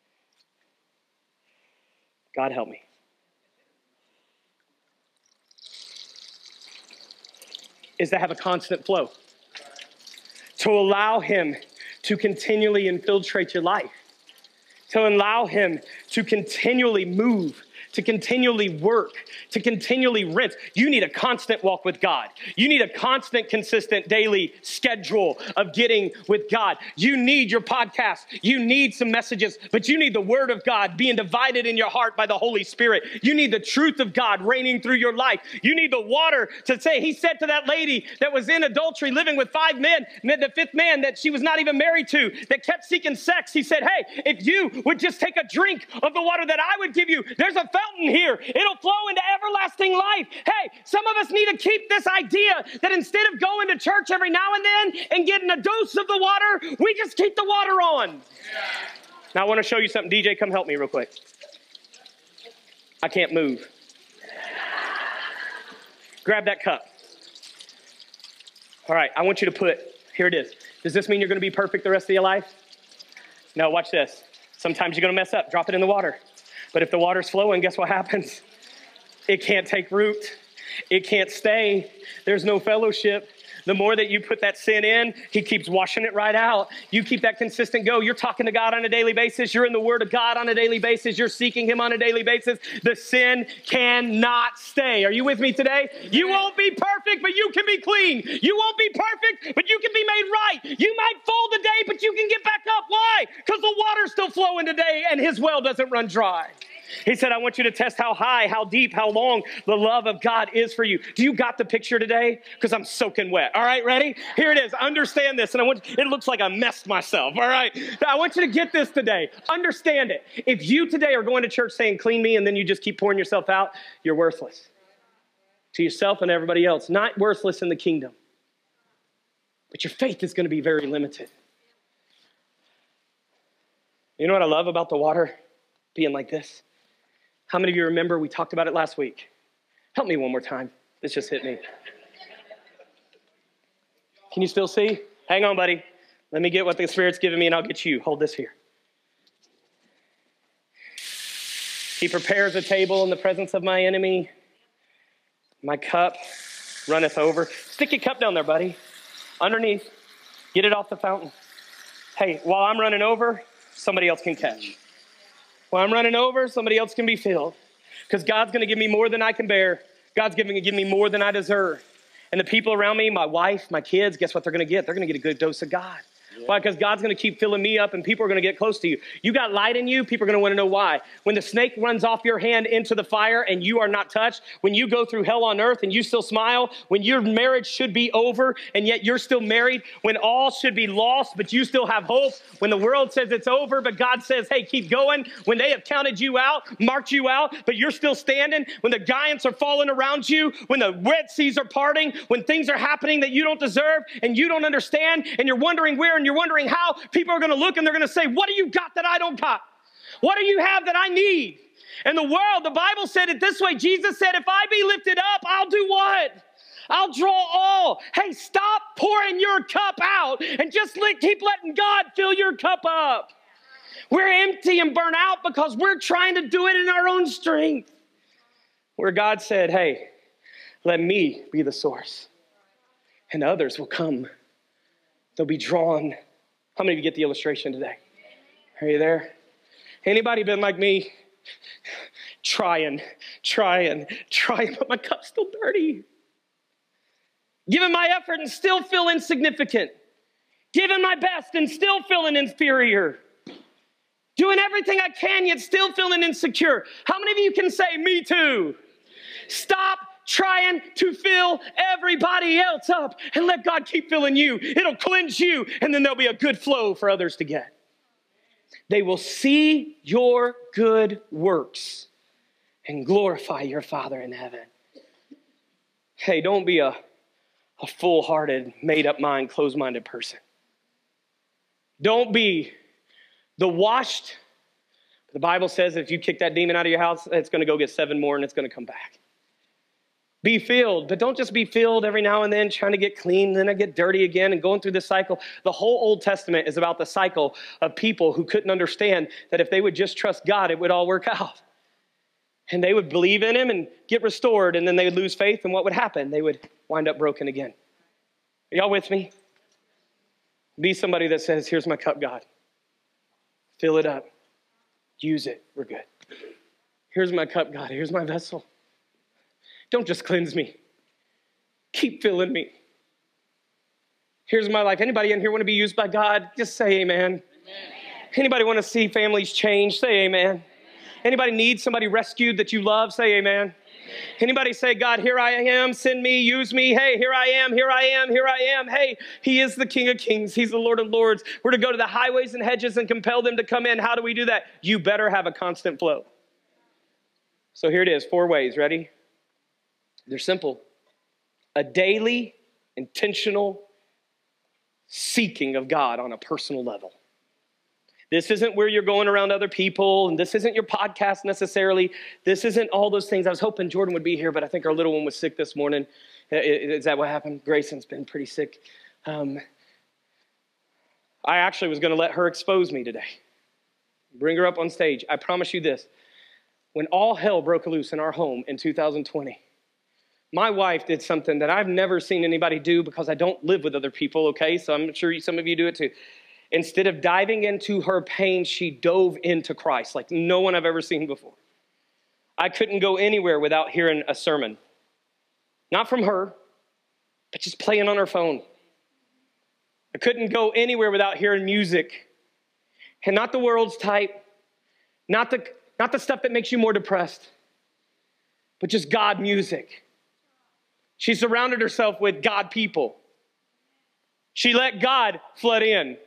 God help me. Is to have a constant flow. To allow him to continually infiltrate your life. To allow him to continually move, to continually work, to continually rinse. You need a constant walk with God. You need a constant, consistent daily schedule of getting with God. You need your podcast. You need some messages, but you need the word of God being divided in your heart by the Holy Spirit. You need the truth of God reigning through your life. You need the water to say, he said to that lady that was in adultery, living with five men, and the fifth man that she was not even married to, that kept seeking sex. He said, hey, if you would just take a drink of the water that I would give you, there's a fountain here. It'll flow into everlasting life. Hey, some of us need to keep this idea that instead of going to church every now and then and getting a dose of the water, we just keep the water on. Yeah. Now I want to show you something. D J, come help me real quick. I can't move. Grab that cup. All right, I want you to put, here it is. Does this mean you're going to be perfect the rest of your life? No, watch this. Sometimes you're going to mess up. Drop it in the water. But if the water's flowing, guess what happens? It can't take root. It can't stay. There's no fellowship. The more that you put that sin in, he keeps washing it right out. You keep that consistent go. You're talking to God on a daily basis. You're in the word of God on a daily basis. You're seeking him on a daily basis. The sin cannot stay. Are you with me today? You won't be perfect, but you can be clean. You won't be perfect, but you can be made right. You might fall today, but you can get back up. Why? Because the water's still flowing today and his well doesn't run dry. He said, I want you to test how high, how deep, how long the love of God is for you. Do you got the picture today? Because I'm soaking wet. All right, ready? Here it is. Understand this. And I want, it looks like I messed myself. All right. I want you to get this today. Understand it. If you today are going to church saying, clean me, and then you just keep pouring yourself out, you're worthless to yourself and everybody else. Not worthless in the kingdom. But your faith is going to be very limited. You know what I love about the water being like this? How many of you remember we talked about it last week? Help me one more time. This just hit me. Can you still see? Hang on, buddy. Let me get what the Spirit's giving me and I'll get you. Hold this here. He prepares a table in the presence of my enemy. My cup runneth over. Stick your cup down there, buddy. Underneath. Get it off the fountain. Hey, while I'm running over, somebody else can catch. While I'm running over, somebody else can be filled. Because God's going to give me more than I can bear. God's going to give me more than I deserve. And the people around me, my wife, my kids, guess what they're going to get? They're going to get a good dose of God. Yeah. Why? Because God's going to keep filling me up and people are going to get close to you. You got light in you, people are going to want to know why. When the snake runs off your hand into the fire and you are not touched, when you go through hell on earth and you still smile, when your marriage should be over and yet you're still married, when all should be lost but you still have hope, when the world says it's over but God says, hey, keep going, when they have counted you out, marked you out, but you're still standing, when the giants are falling around you, when the Red Seas are parting, when things are happening that you don't deserve and you don't understand and you're wondering where and you're wondering how, people are going to look and they're going to say, what do you got that I don't got? What do you have that I need? And the world, the Bible said it this way. Jesus said, if I be lifted up, I'll do what? I'll draw all. Hey, stop pouring your cup out and just let, keep letting God fill your cup up. We're empty and burnt out because we're trying to do it in our own strength. Where God said, hey, let me be the source. And others will come. They'll be drawn. How many of you get the illustration today? Are you there? Anybody been like me? Trying, trying, trying, but my cup's still dirty. Giving my effort and still feel insignificant. Giving my best and still feeling inferior. Doing everything I can, yet still feeling insecure. How many of you can say, me too? Stop trying to fill everybody else up and let God keep filling you. It'll cleanse you, and then there'll be a good flow for others to get. They will see your good works and glorify your Father in heaven. Hey, don't be a, a full-hearted, made-up mind, closed-minded person. Don't be the washed. The Bible says if you kick that demon out of your house, it's going to go get seven more and it's going to come back. Be filled, but don't just be filled every now and then trying to get clean, then I get dirty again and going through this cycle. The whole Old Testament is about the cycle of people who couldn't understand that if they would just trust God, it would all work out. And they would believe in him and get restored, and then they would lose faith, and what would happen? They would wind up broken again. Are y'all with me? Be somebody that says, here's my cup, God. Fill it up. Use it. We're good. Here's my cup, God. Here's my vessel. Don't just cleanse me. Keep filling me. Here's my life. Anybody in here want to be used by God? Just say amen. Amen. Anybody want to see families change? Say amen. Amen. Anybody need somebody rescued that you love? Say amen. Amen. Anybody say, God, here I am, send me, use me. Hey, here I am, here I am, here I am. Hey, he is the King of Kings. He's the Lord of Lords. We're to go to the highways and hedges and compel them to come in. How do we do that? You better have a constant flow. So here it is, four ways. Ready? They're simple. A daily, intentional seeking of God on a personal level. This isn't where you're going around other people, and this isn't your podcast necessarily. This isn't all those things. I was hoping Jordan would be here, but I think our little one was sick this morning. Is that what happened? Grayson's been pretty sick. Um, I actually was going to let her expose me today. Bring her up on stage. I promise you this. When all hell broke loose in our home in two thousand twenty, my wife did something that I've never seen anybody do because I don't live with other people, okay? So I'm sure some of you do it too. Instead of diving into her pain, she dove into Christ like no one I've ever seen before. I couldn't go anywhere without hearing a sermon. Not from her, but just playing on her phone. I couldn't go anywhere without hearing music. And not the world's type, not the, not the stuff that makes you more depressed, but just God music. She surrounded herself with God people. She let God flood in.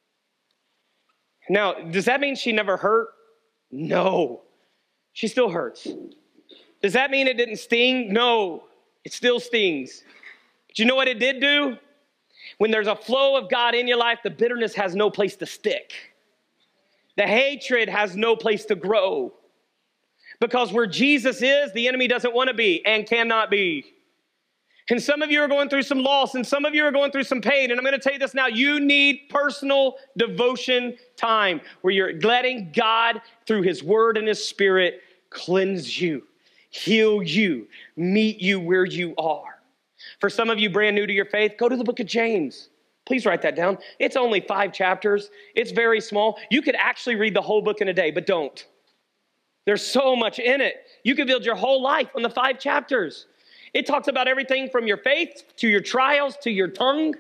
Now, does that mean she never hurt? No. She still hurts. Does that mean it didn't sting? No. It still stings. But you know what it did do? When there's a flow of God in your life, the bitterness has no place to stick. The hatred has no place to grow. Because where Jesus is, the enemy doesn't want to be and cannot be. And some of you are going through some loss, and some of you are going through some pain. And I'm going to tell you this now. You need personal devotion time where you're letting God, through his word and his spirit, cleanse you, heal you, meet you where you are. For some of you brand new to your faith, go to the book of James. Please write that down. It's only five chapters. It's very small. You could actually read the whole book in a day, but don't. There's so much in it. You could build your whole life on the five chapters. It talks about everything from your faith to your trials to your tongue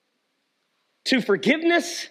to forgiveness.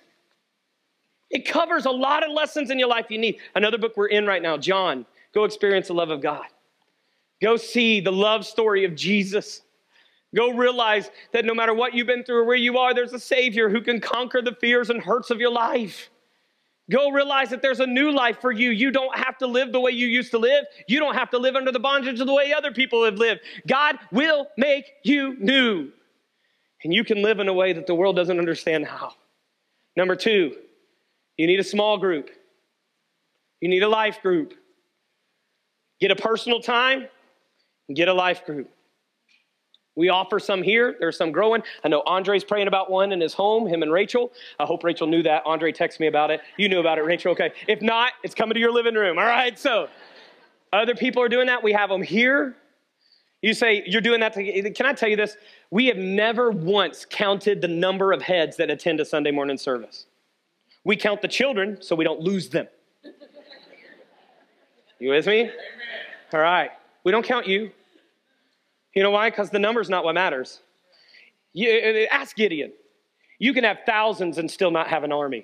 It covers a lot of lessons in your life you need. Another book we're in right now, John. Go experience the love of God. Go see the love story of Jesus. Go realize that no matter what you've been through or where you are, there's a Savior who can conquer the fears and hurts of your life. Go realize that there's a new life for you. You don't have to live the way you used to live. You don't have to live under the bondage of the way other people have lived. God will make you new. And you can live in a way that the world doesn't understand how. Number two, you need a small group. You need a life group. Get a personal time and get a life group. We offer some here. There's some growing. I know Andre's praying about one in his home, him and Rachel. I hope Rachel knew that. Andre texted me about it. You knew about it, Rachel. Okay. If not, it's coming to your living room. All right. So other people are doing that. We have them here. You say, you're doing that. To, can I tell you this? We have never once counted the number of heads that attend a Sunday morning service. We count the children so we don't lose them. You with me? Amen. All right. We don't count you. You know why? Because the number's not what matters. You, ask Gideon. You can have thousands and still not have an army.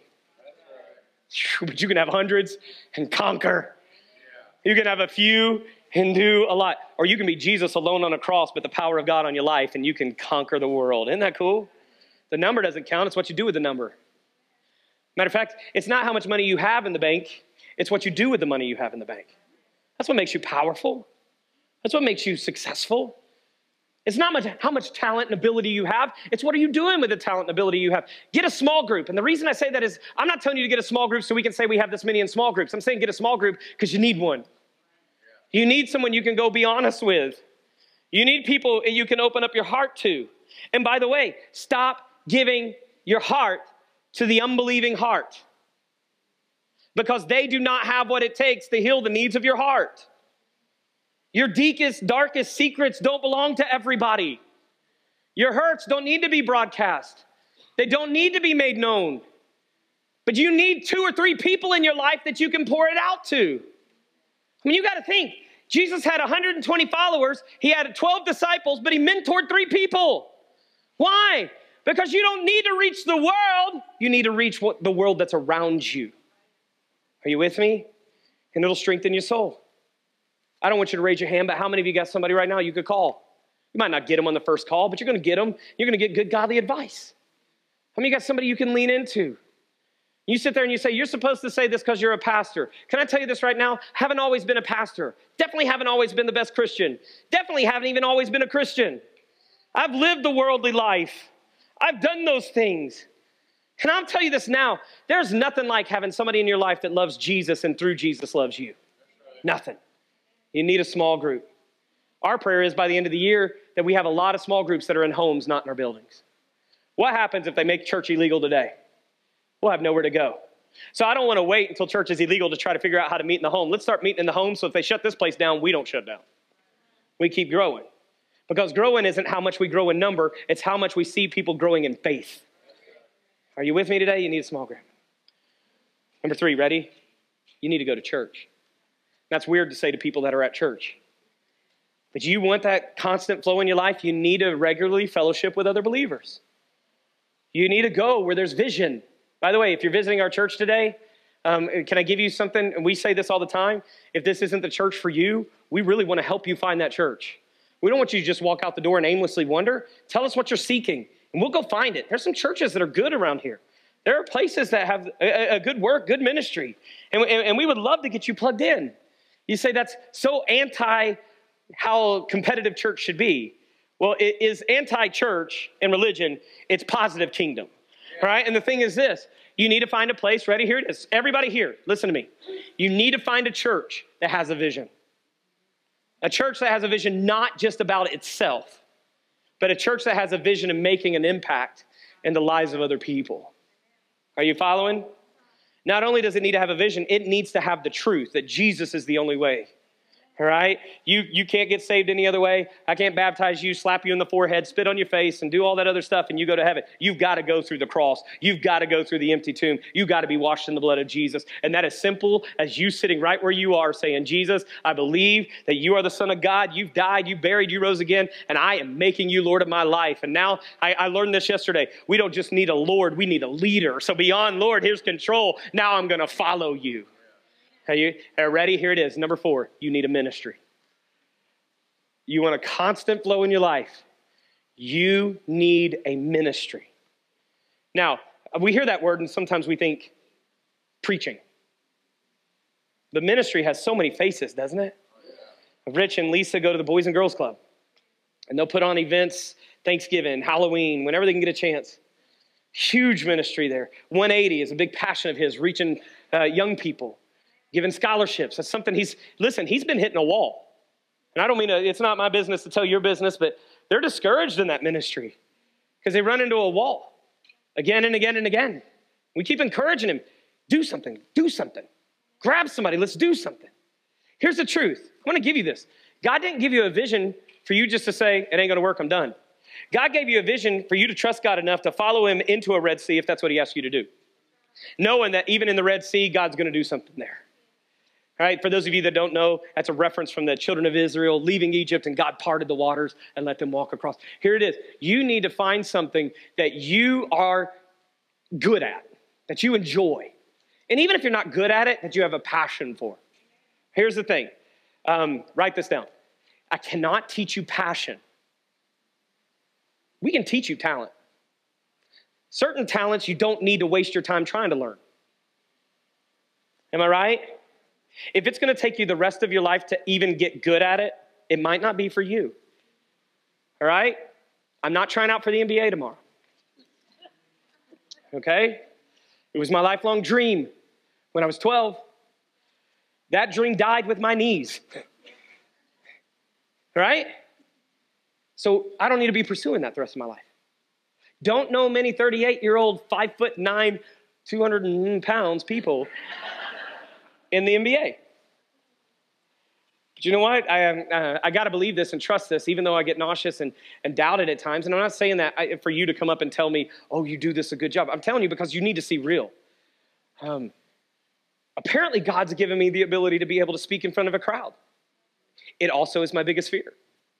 But you can have hundreds and conquer. You can have a few and do a lot. Or you can be Jesus alone on a cross, but the power of God on your life, and you can conquer the world. Isn't that cool? The number doesn't count. It's what you do with the number. Matter of fact, it's not how much money you have in the bank. It's what you do with the money you have in the bank. That's what makes you powerful. That's what makes you successful. It's not much how much talent and ability you have. It's what are you doing with the talent and ability you have. Get a small group. And the reason I say that is I'm not telling you to get a small group so we can say we have this many in small groups. I'm saying get a small group because you need one. You need someone you can go be honest with. You need people you can open up your heart to. And by the way, stop giving your heart to the unbelieving heart, because they do not have what it takes to heal the needs of your heart. Your deepest, darkest secrets don't belong to everybody. Your hurts don't need to be broadcast. They don't need to be made known. But you need two or three people in your life that you can pour it out to. I mean, you got to think. Jesus had one hundred twenty followers. He had twelve disciples, but he mentored three people. Why? Because you don't need to reach the world. You need to reach what, the world that's around you. Are you with me? And it'll strengthen your soul. I don't want you to raise your hand, but how many of you got somebody right now you could call? You might not get them on the first call, but you're going to get them. You're going to get good godly advice. How many of you got somebody you can lean into? You sit there and you say, you're supposed to say this because you're a pastor. Can I tell you this right now? Haven't always been a pastor. Definitely haven't always been the best Christian. Definitely haven't even always been a Christian. I've lived the worldly life. I've done those things. And I'll tell you this now. There's nothing like having somebody in your life that loves Jesus and through Jesus loves you. Nothing. You need a small group. Our prayer is by the end of the year that we have a lot of small groups that are in homes, not in our buildings. What happens if they make church illegal today? We'll have nowhere to go. So I don't want to wait until church is illegal to try to figure out how to meet in the home. Let's start meeting in the home so if they shut this place down, we don't shut down. We keep growing. Because growing isn't how much we grow in number, it's how much we see people growing in faith. Are you with me today? You need a small group. Number three, ready? You need to go to church. That's weird to say to people that are at church. But you want that constant flow in your life, you need to regularly fellowship with other believers. You need to go where there's vision. By the way, if you're visiting our church today, um, can I give you something? And we say this all the time. If this isn't the church for you, we really want to help you find that church. We don't want you to just walk out the door and aimlessly wonder. Tell us what you're seeking, and we'll go find it. There's some churches that are good around here. There are places that have a, a good work, good ministry, and, and, and we would love to get you plugged in. You say that's so anti how competitive church should be. Well, it is anti-church and religion. It's positive kingdom, all right? And the thing is this. You need to find a place. Ready? Here it is. Everybody here, listen to me. You need to find a church that has a vision. A church that has a vision not just about itself, but a church that has a vision of making an impact in the lives of other people. Are you following? Not only does it need to have a vision, it needs to have the truth that Jesus is the only way. All right? You, you can't get saved any other way. I can't baptize you, slap you in the forehead, spit on your face, and do all that other stuff, and you go to heaven. You've got to go through the cross. You've got to go through the empty tomb. You've got to be washed in the blood of Jesus. And that is simple as you sitting right where you are saying, Jesus, I believe that you are the Son of God. You've died, you buried, you rose again, and I am making you Lord of my life. And now I, I learned this yesterday. We don't just need a Lord, we need a leader. So beyond Lord, here's control. Now I'm going to follow you. Are you are ready? Here it is. Number four, you need a ministry. You want a constant flow in your life. You need a ministry. Now, we hear that word and sometimes we think preaching. The ministry has so many faces, doesn't it? Rich and Lisa go to the Boys and Girls Club and they'll put on events, Thanksgiving, Halloween, whenever they can get a chance. Huge ministry there. one eighty is a big passion of his, reaching uh, young people. Giving scholarships. That's something he's, listen, he's been hitting a wall. And I don't mean, to, it's not my business to tell your business, but they're discouraged in that ministry because they run into a wall again and again and again. We keep encouraging him, do something, do something. Grab somebody, let's do something. Here's the truth. I want to give you this. God didn't give you a vision for you just to say, it ain't going to work, I'm done. God gave you a vision for you to trust God enough to follow him into a Red Sea if that's what he asked you to do. Knowing that even in the Red Sea, God's going to do something there. All right, for those of you that don't know, that's a reference from the children of Israel leaving Egypt, and God parted the waters and let them walk across. Here it is. You need to find something that you are good at, that you enjoy. And even if you're not good at it, that you have a passion for. Here's the thing. Um, write this down. I cannot teach you passion. We can teach you talent. Certain talents you don't need to waste your time trying to learn. Am I right? If it's going to take you the rest of your life to even get good at it, it might not be for you. All right? I'm not trying out for the N B A tomorrow. Okay? It was my lifelong dream when I was twelve. That dream died with my knees. Right? So I don't need to be pursuing that the rest of my life. Don't know many thirty-eight-year-old, five foot nine, two hundred pounds people in the N B A. But you know what? I, um, uh, I got to believe this and trust this, even though I get nauseous and, and doubt it at times. And I'm not saying that I, for you to come up and tell me, oh, you do this a good job. I'm telling you because you need to see real. Um, apparently, God's given me the ability to be able to speak in front of a crowd. It also is my biggest fear.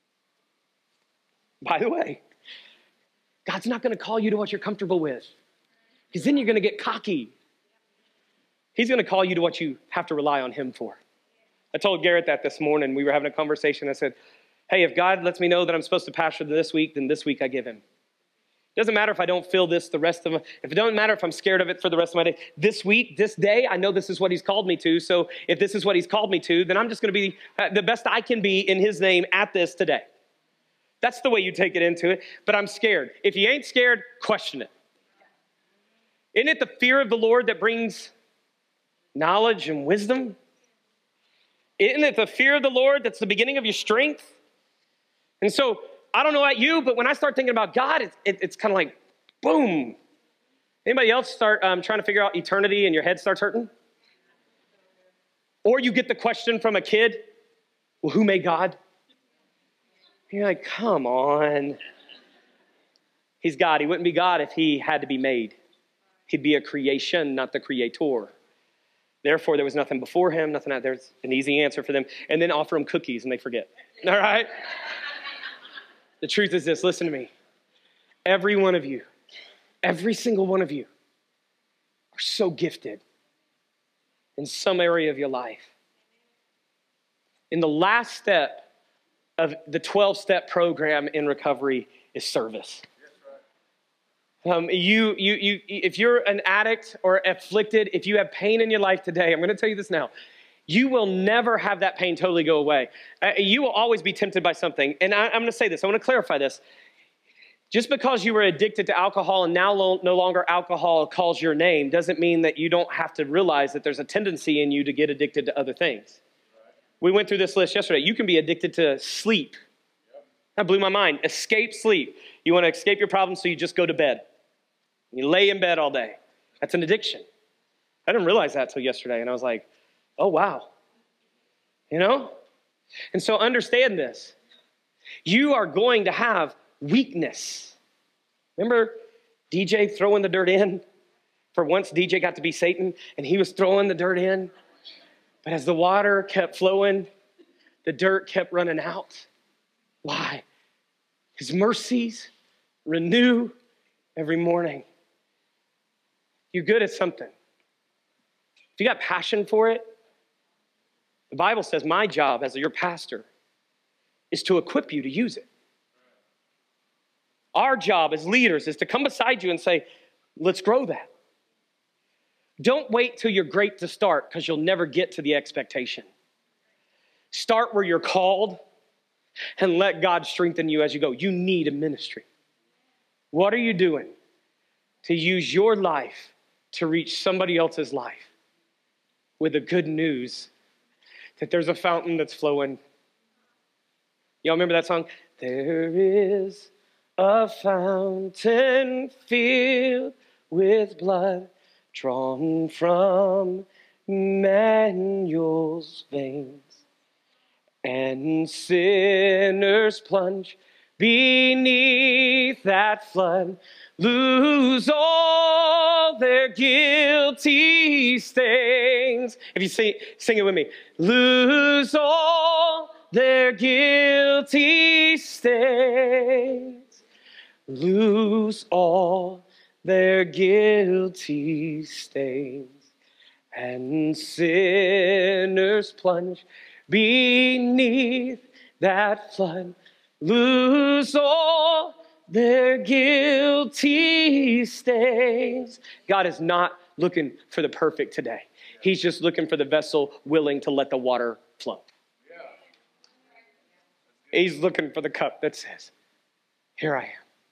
By the way, God's not going to call you to what you're comfortable with, because then you're going to get cocky. He's going to call you to what you have to rely on him for. I told Garrett that this morning. We were having a conversation. I said, hey, if God lets me know that I'm supposed to pastor this week, then this week I give him. It doesn't matter if I don't feel this the rest of my, if it doesn't matter if I'm scared of it for the rest of my day. This week, this day, I know this is what he's called me to. So if this is what he's called me to, then I'm just going to be the best I can be in his name at this today. That's the way you take it into it. But I'm scared. If you ain't scared, question it. Isn't it the fear of the Lord that brings knowledge and wisdom? Isn't it the fear of the Lord that's the beginning of your strength? And so, I don't know about you, but when I start thinking about God, it's, it, it's kind of like, boom. Anybody else start um, trying to figure out eternity and your head starts hurting? Or you get the question from a kid, well, who made God? And you're like, come on. He's God. He wouldn't be God if he had to be made. He'd be a creation, not the creator. Therefore, there was nothing before him, nothing out. There's an easy answer for them. And then offer them cookies and they forget. All right? The truth is this, listen to me. Every one of you, every single one of you are so gifted in some area of your life. In the last step of the twelve-step program in recovery is service. Um, you, you, you, if you're an addict or afflicted, if you have pain in your life today, I'm going to tell you this now. You will never have that pain totally go away. Uh, you will always be tempted by something. And I, I'm going to say this. I want to clarify this. Just because you were addicted to alcohol and now lo- no longer alcohol calls your name doesn't mean that you don't have to realize that there's a tendency in you to get addicted to other things. We went through this list yesterday. You can be addicted to sleep. That blew my mind. Escape sleep. You want to escape your problems, so you just go to bed. You lay in bed all day. That's an addiction. I didn't realize that till yesterday, and I was like, oh, wow. You know? And so understand this. You are going to have weakness. Remember D J throwing the dirt in? For once, D J got to be Satan, and he was throwing the dirt in. But as the water kept flowing, the dirt kept running out. Why? His mercies renew every morning. You're good at something. If you got passion for it, the Bible says my job as your pastor is to equip you to use it. Our job as leaders is to come beside you and say, let's grow that. Don't wait till you're great to start, because you'll never get to the expectation. Start where you're called and let God strengthen you as you go. You need a ministry. What are you doing to use your life to reach somebody else's life with the good news that there's a fountain that's flowing? Y'all remember that song? There is a fountain filled with blood drawn from Emmanuel's veins, and sinners plunge beneath that flood lose all their guilty stains. If you sing, sing it with me. Lose all their guilty stains. Lose all their guilty stains. And sinners plunge beneath that flood, lose all their guilty stains. God is not looking for the perfect today. He's just looking for the vessel willing to let the water flow. He's looking for the cup that says, here I am.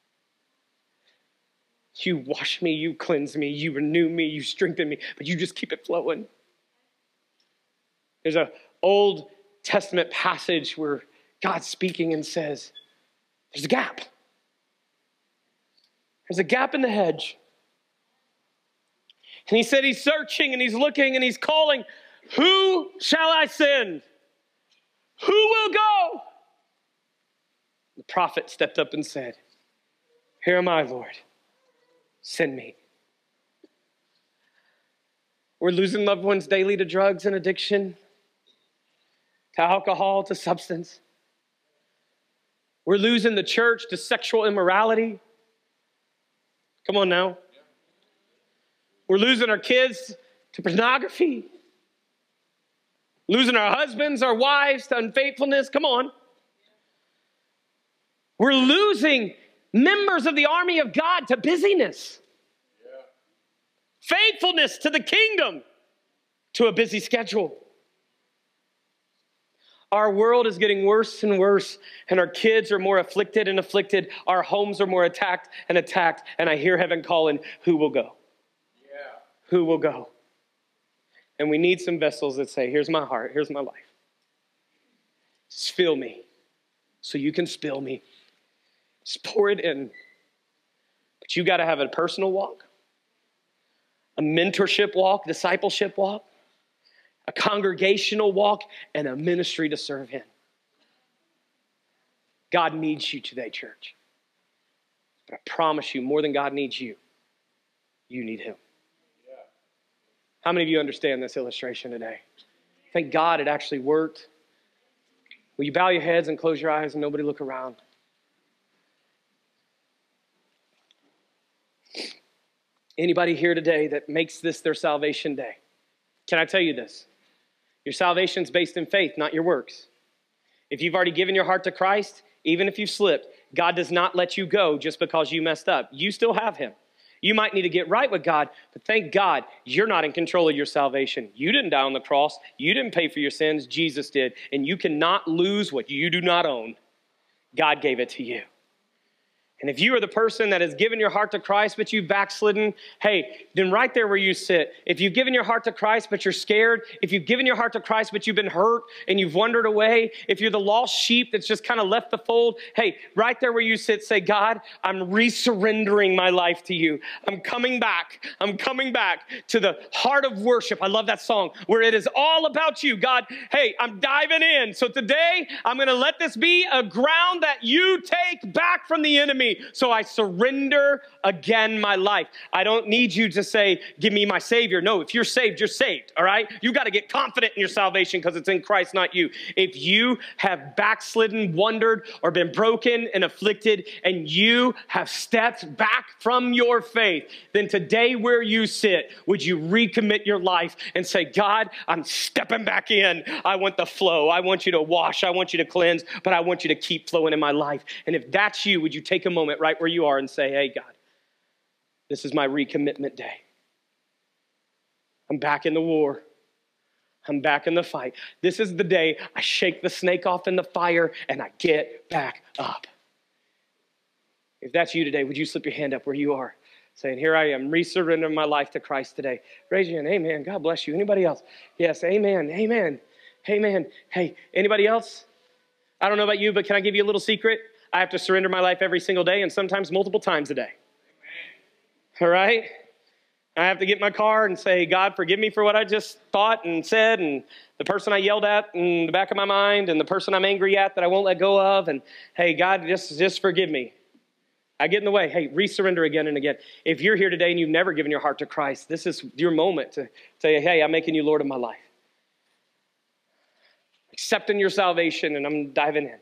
You wash me, you cleanse me, you renew me, you strengthen me, but you just keep it flowing. There's an Old Testament passage where God's speaking and says, there's a gap. There's a gap in the hedge. And he said he's searching and he's looking and he's calling, who shall I send? Who will go? The prophet stepped up and said, here am I, Lord. Send me. We're losing loved ones daily to drugs and addiction, to alcohol, to substance. We're losing the church to sexual immorality. Come on now. We're losing our kids to pornography. Losing our husbands, our wives to unfaithfulness. Come on. We're losing members of the army of God to busyness. Yeah. Faithfulness to the kingdom to a busy schedule. Our world is getting worse and worse, and our kids are more afflicted and afflicted. Our homes are more attacked and attacked, and I hear heaven calling, who will go? Yeah. Who will go? And we need some vessels that say, here's my heart, here's my life. Just fill me so you can spill me. Just pour it in. But you got to have a personal walk, a mentorship walk, discipleship walk, a congregational walk, and a ministry to serve in. God needs you today, church. But I promise you, more than God needs you, you need him. Yeah. How many of you understand this illustration today? Thank God it actually worked. Will you bow your heads and close your eyes and nobody look around? Anybody here today that makes this their salvation day? Can I tell you this? Your salvation is based in faith, not your works. If you've already given your heart to Christ, even if you've slipped, God does not let you go just because you messed up. You still have him. You might need to get right with God, but thank God you're not in control of your salvation. You didn't die on the cross. You didn't pay for your sins. Jesus did. And you cannot lose what you do not own. God gave it to you. And if you are the person that has given your heart to Christ, but you've backslidden, hey, then right there where you sit, if you've given your heart to Christ, but you're scared, if you've given your heart to Christ, but you've been hurt and you've wandered away, if you're the lost sheep that's just kind of left the fold, hey, right there where you sit, say, God, I'm resurrendering my life to you. I'm coming back. I'm coming back to the heart of worship. I love that song where it is all about you. God, hey, I'm diving in. So today, I'm going to let this be a ground that you take back from the enemy. So I surrender again my life. I don't need you to say, give me my Savior. No, if you're saved, you're saved, all right? You got to get confident in your salvation because it's in Christ, not you. If you have backslidden, wandered, or been broken and afflicted, and you have stepped back from your faith, then today where you sit, would you recommit your life and say, God, I'm stepping back in. I want the flow. I want you to wash. I want you to cleanse, but I want you to keep flowing in my life. And if that's you, would you take a moment right where you are and say, hey, God, this is my recommitment day. I'm back in the war. I'm back in the fight. This is the day I shake the snake off in the fire and I get back up. If that's you today, would you slip your hand up where you are? Saying, here I am, resurrendering my life to Christ today. Raise your hand. Amen. God bless you. Anybody else? Yes. Amen. Amen. Amen. Hey, anybody else? I don't know about you, but can I give you a little secret? I have to surrender my life every single day and sometimes multiple times a day. Amen. All right? I have to get in my car and say, God, forgive me for what I just thought and said, and the person I yelled at in the back of my mind, and the person I'm angry at that I won't let go of, and hey, God, just, just forgive me. I get in the way. Hey, resurrender again and again. If you're here today and you've never given your heart to Christ, this is your moment to say, hey, I'm making you Lord of my life. Accepting your salvation, and I'm diving in.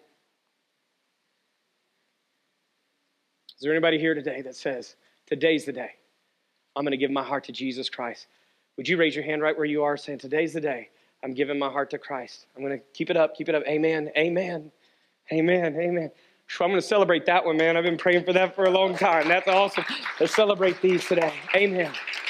Is there anybody here today that says, today's the day I'm going to give my heart to Jesus Christ? Would you raise your hand right where you are saying, today's the day I'm giving my heart to Christ. I'm going to keep it up, keep it up. Amen, amen, amen, amen. I'm going to celebrate that one, man. I've been praying for that for a long time. That's awesome. Let's celebrate these today. Amen.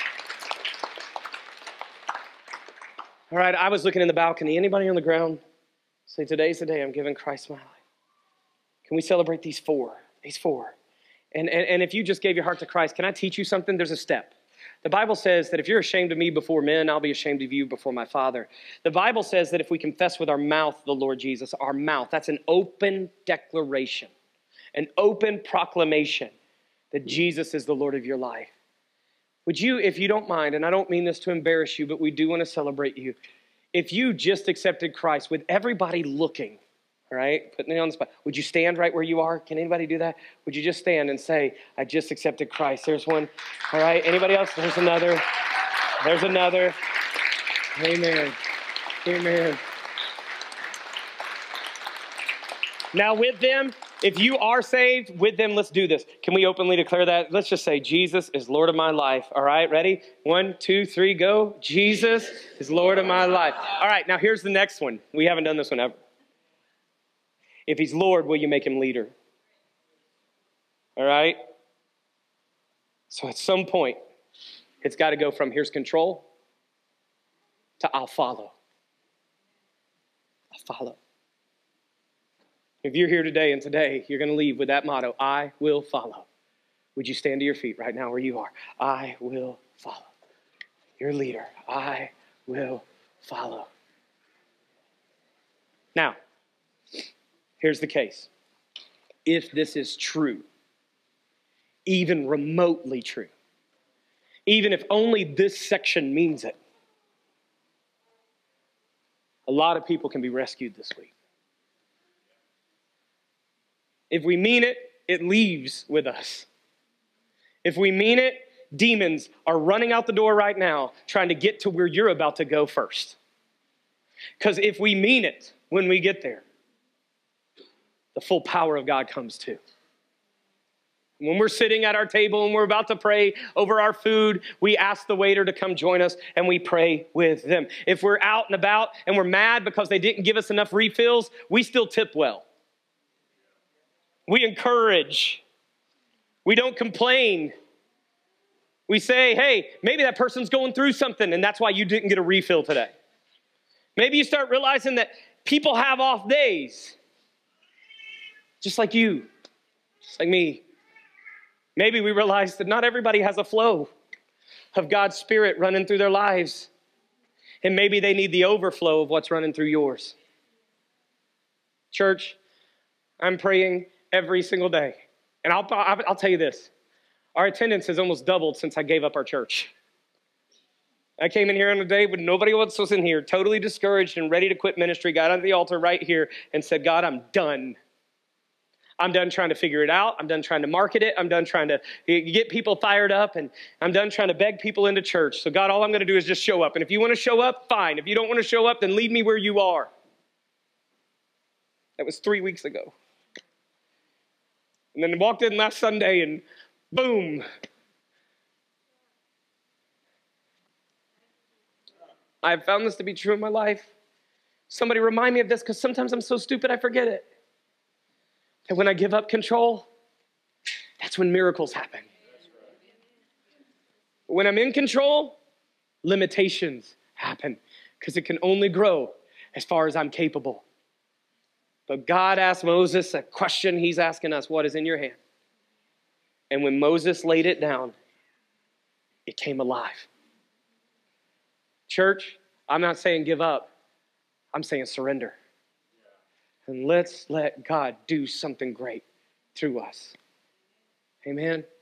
All right, I was looking in the balcony. Anybody on the ground say, today's the day I'm giving Christ my life? Can we celebrate these four? These four. And, and, and if you just gave your heart to Christ, can I teach you something? There's a step. The Bible says that if you're ashamed of me before men, I'll be ashamed of you before my Father. The Bible says that if we confess with our mouth the Lord Jesus, our mouth, that's an open declaration, an open proclamation that Jesus is the Lord of your life. Would you, if you don't mind, and I don't mean this to embarrass you, but we do want to celebrate you. If you just accepted Christ with everybody looking, all right, putting it on the spot, would you stand right where you are? Can anybody do that? Would you just stand and say, I just accepted Christ? There's one. All right, anybody else? There's another. There's another. Amen. Amen. Now with them, if you are saved, with them, let's do this. Can we openly declare that? Let's just say, Jesus is Lord of my life. All right, ready? One, two, three, go. Jesus is Lord of my life. All right, now here's the next one. We haven't done this one ever. If he's Lord, will you make him leader? All right? So at some point, it's got to go from here's control to I'll follow. I'll follow. If you're here today and today you're going to leave with that motto, I will follow. Would you stand to your feet right now where you are? I will follow. Your leader, I will follow. Now, here's the case. If this is true, even remotely true, even if only this section means it, a lot of people can be rescued this week. If we mean it, it leaves with us. If we mean it, demons are running out the door right now trying to get to where you're about to go first. Because if we mean it when we get there, the full power of God comes too. When we're sitting at our table and we're about to pray over our food, we ask the waiter to come join us and we pray with them. If we're out and about and we're mad because they didn't give us enough refills, we still tip well. We encourage. We don't complain. We say, hey, maybe that person's going through something and that's why you didn't get a refill today. Maybe you start realizing that people have off days. Just like you, just like me. Maybe we realize that not everybody has a flow of God's Spirit running through their lives. And maybe they need the overflow of what's running through yours. Church, I'm praying every single day. And I'll, I'll tell you this. Our attendance has almost doubled since I gave up our church. I came in here on a day when nobody else was in here, totally discouraged and ready to quit ministry, got on the altar right here and said, God, I'm done. I'm done trying to figure it out. I'm done trying to market it. I'm done trying to get people fired up. And I'm done trying to beg people into church. So God, all I'm going to do is just show up. And if you want to show up, fine. If you don't want to show up, then leave me where you are. That was three weeks ago. And then walked in last Sunday and boom. I have found this to be true in my life. Somebody remind me of this because sometimes I'm so stupid I forget it. And when I give up control, that's when miracles happen. When I'm in control, limitations happen because it can only grow as far as I'm capable. But God asked Moses a question he's asking us, what is in your hand? And when Moses laid it down, it came alive. Church, I'm not saying give up. I'm saying surrender. And let's let God do something great through us. Amen.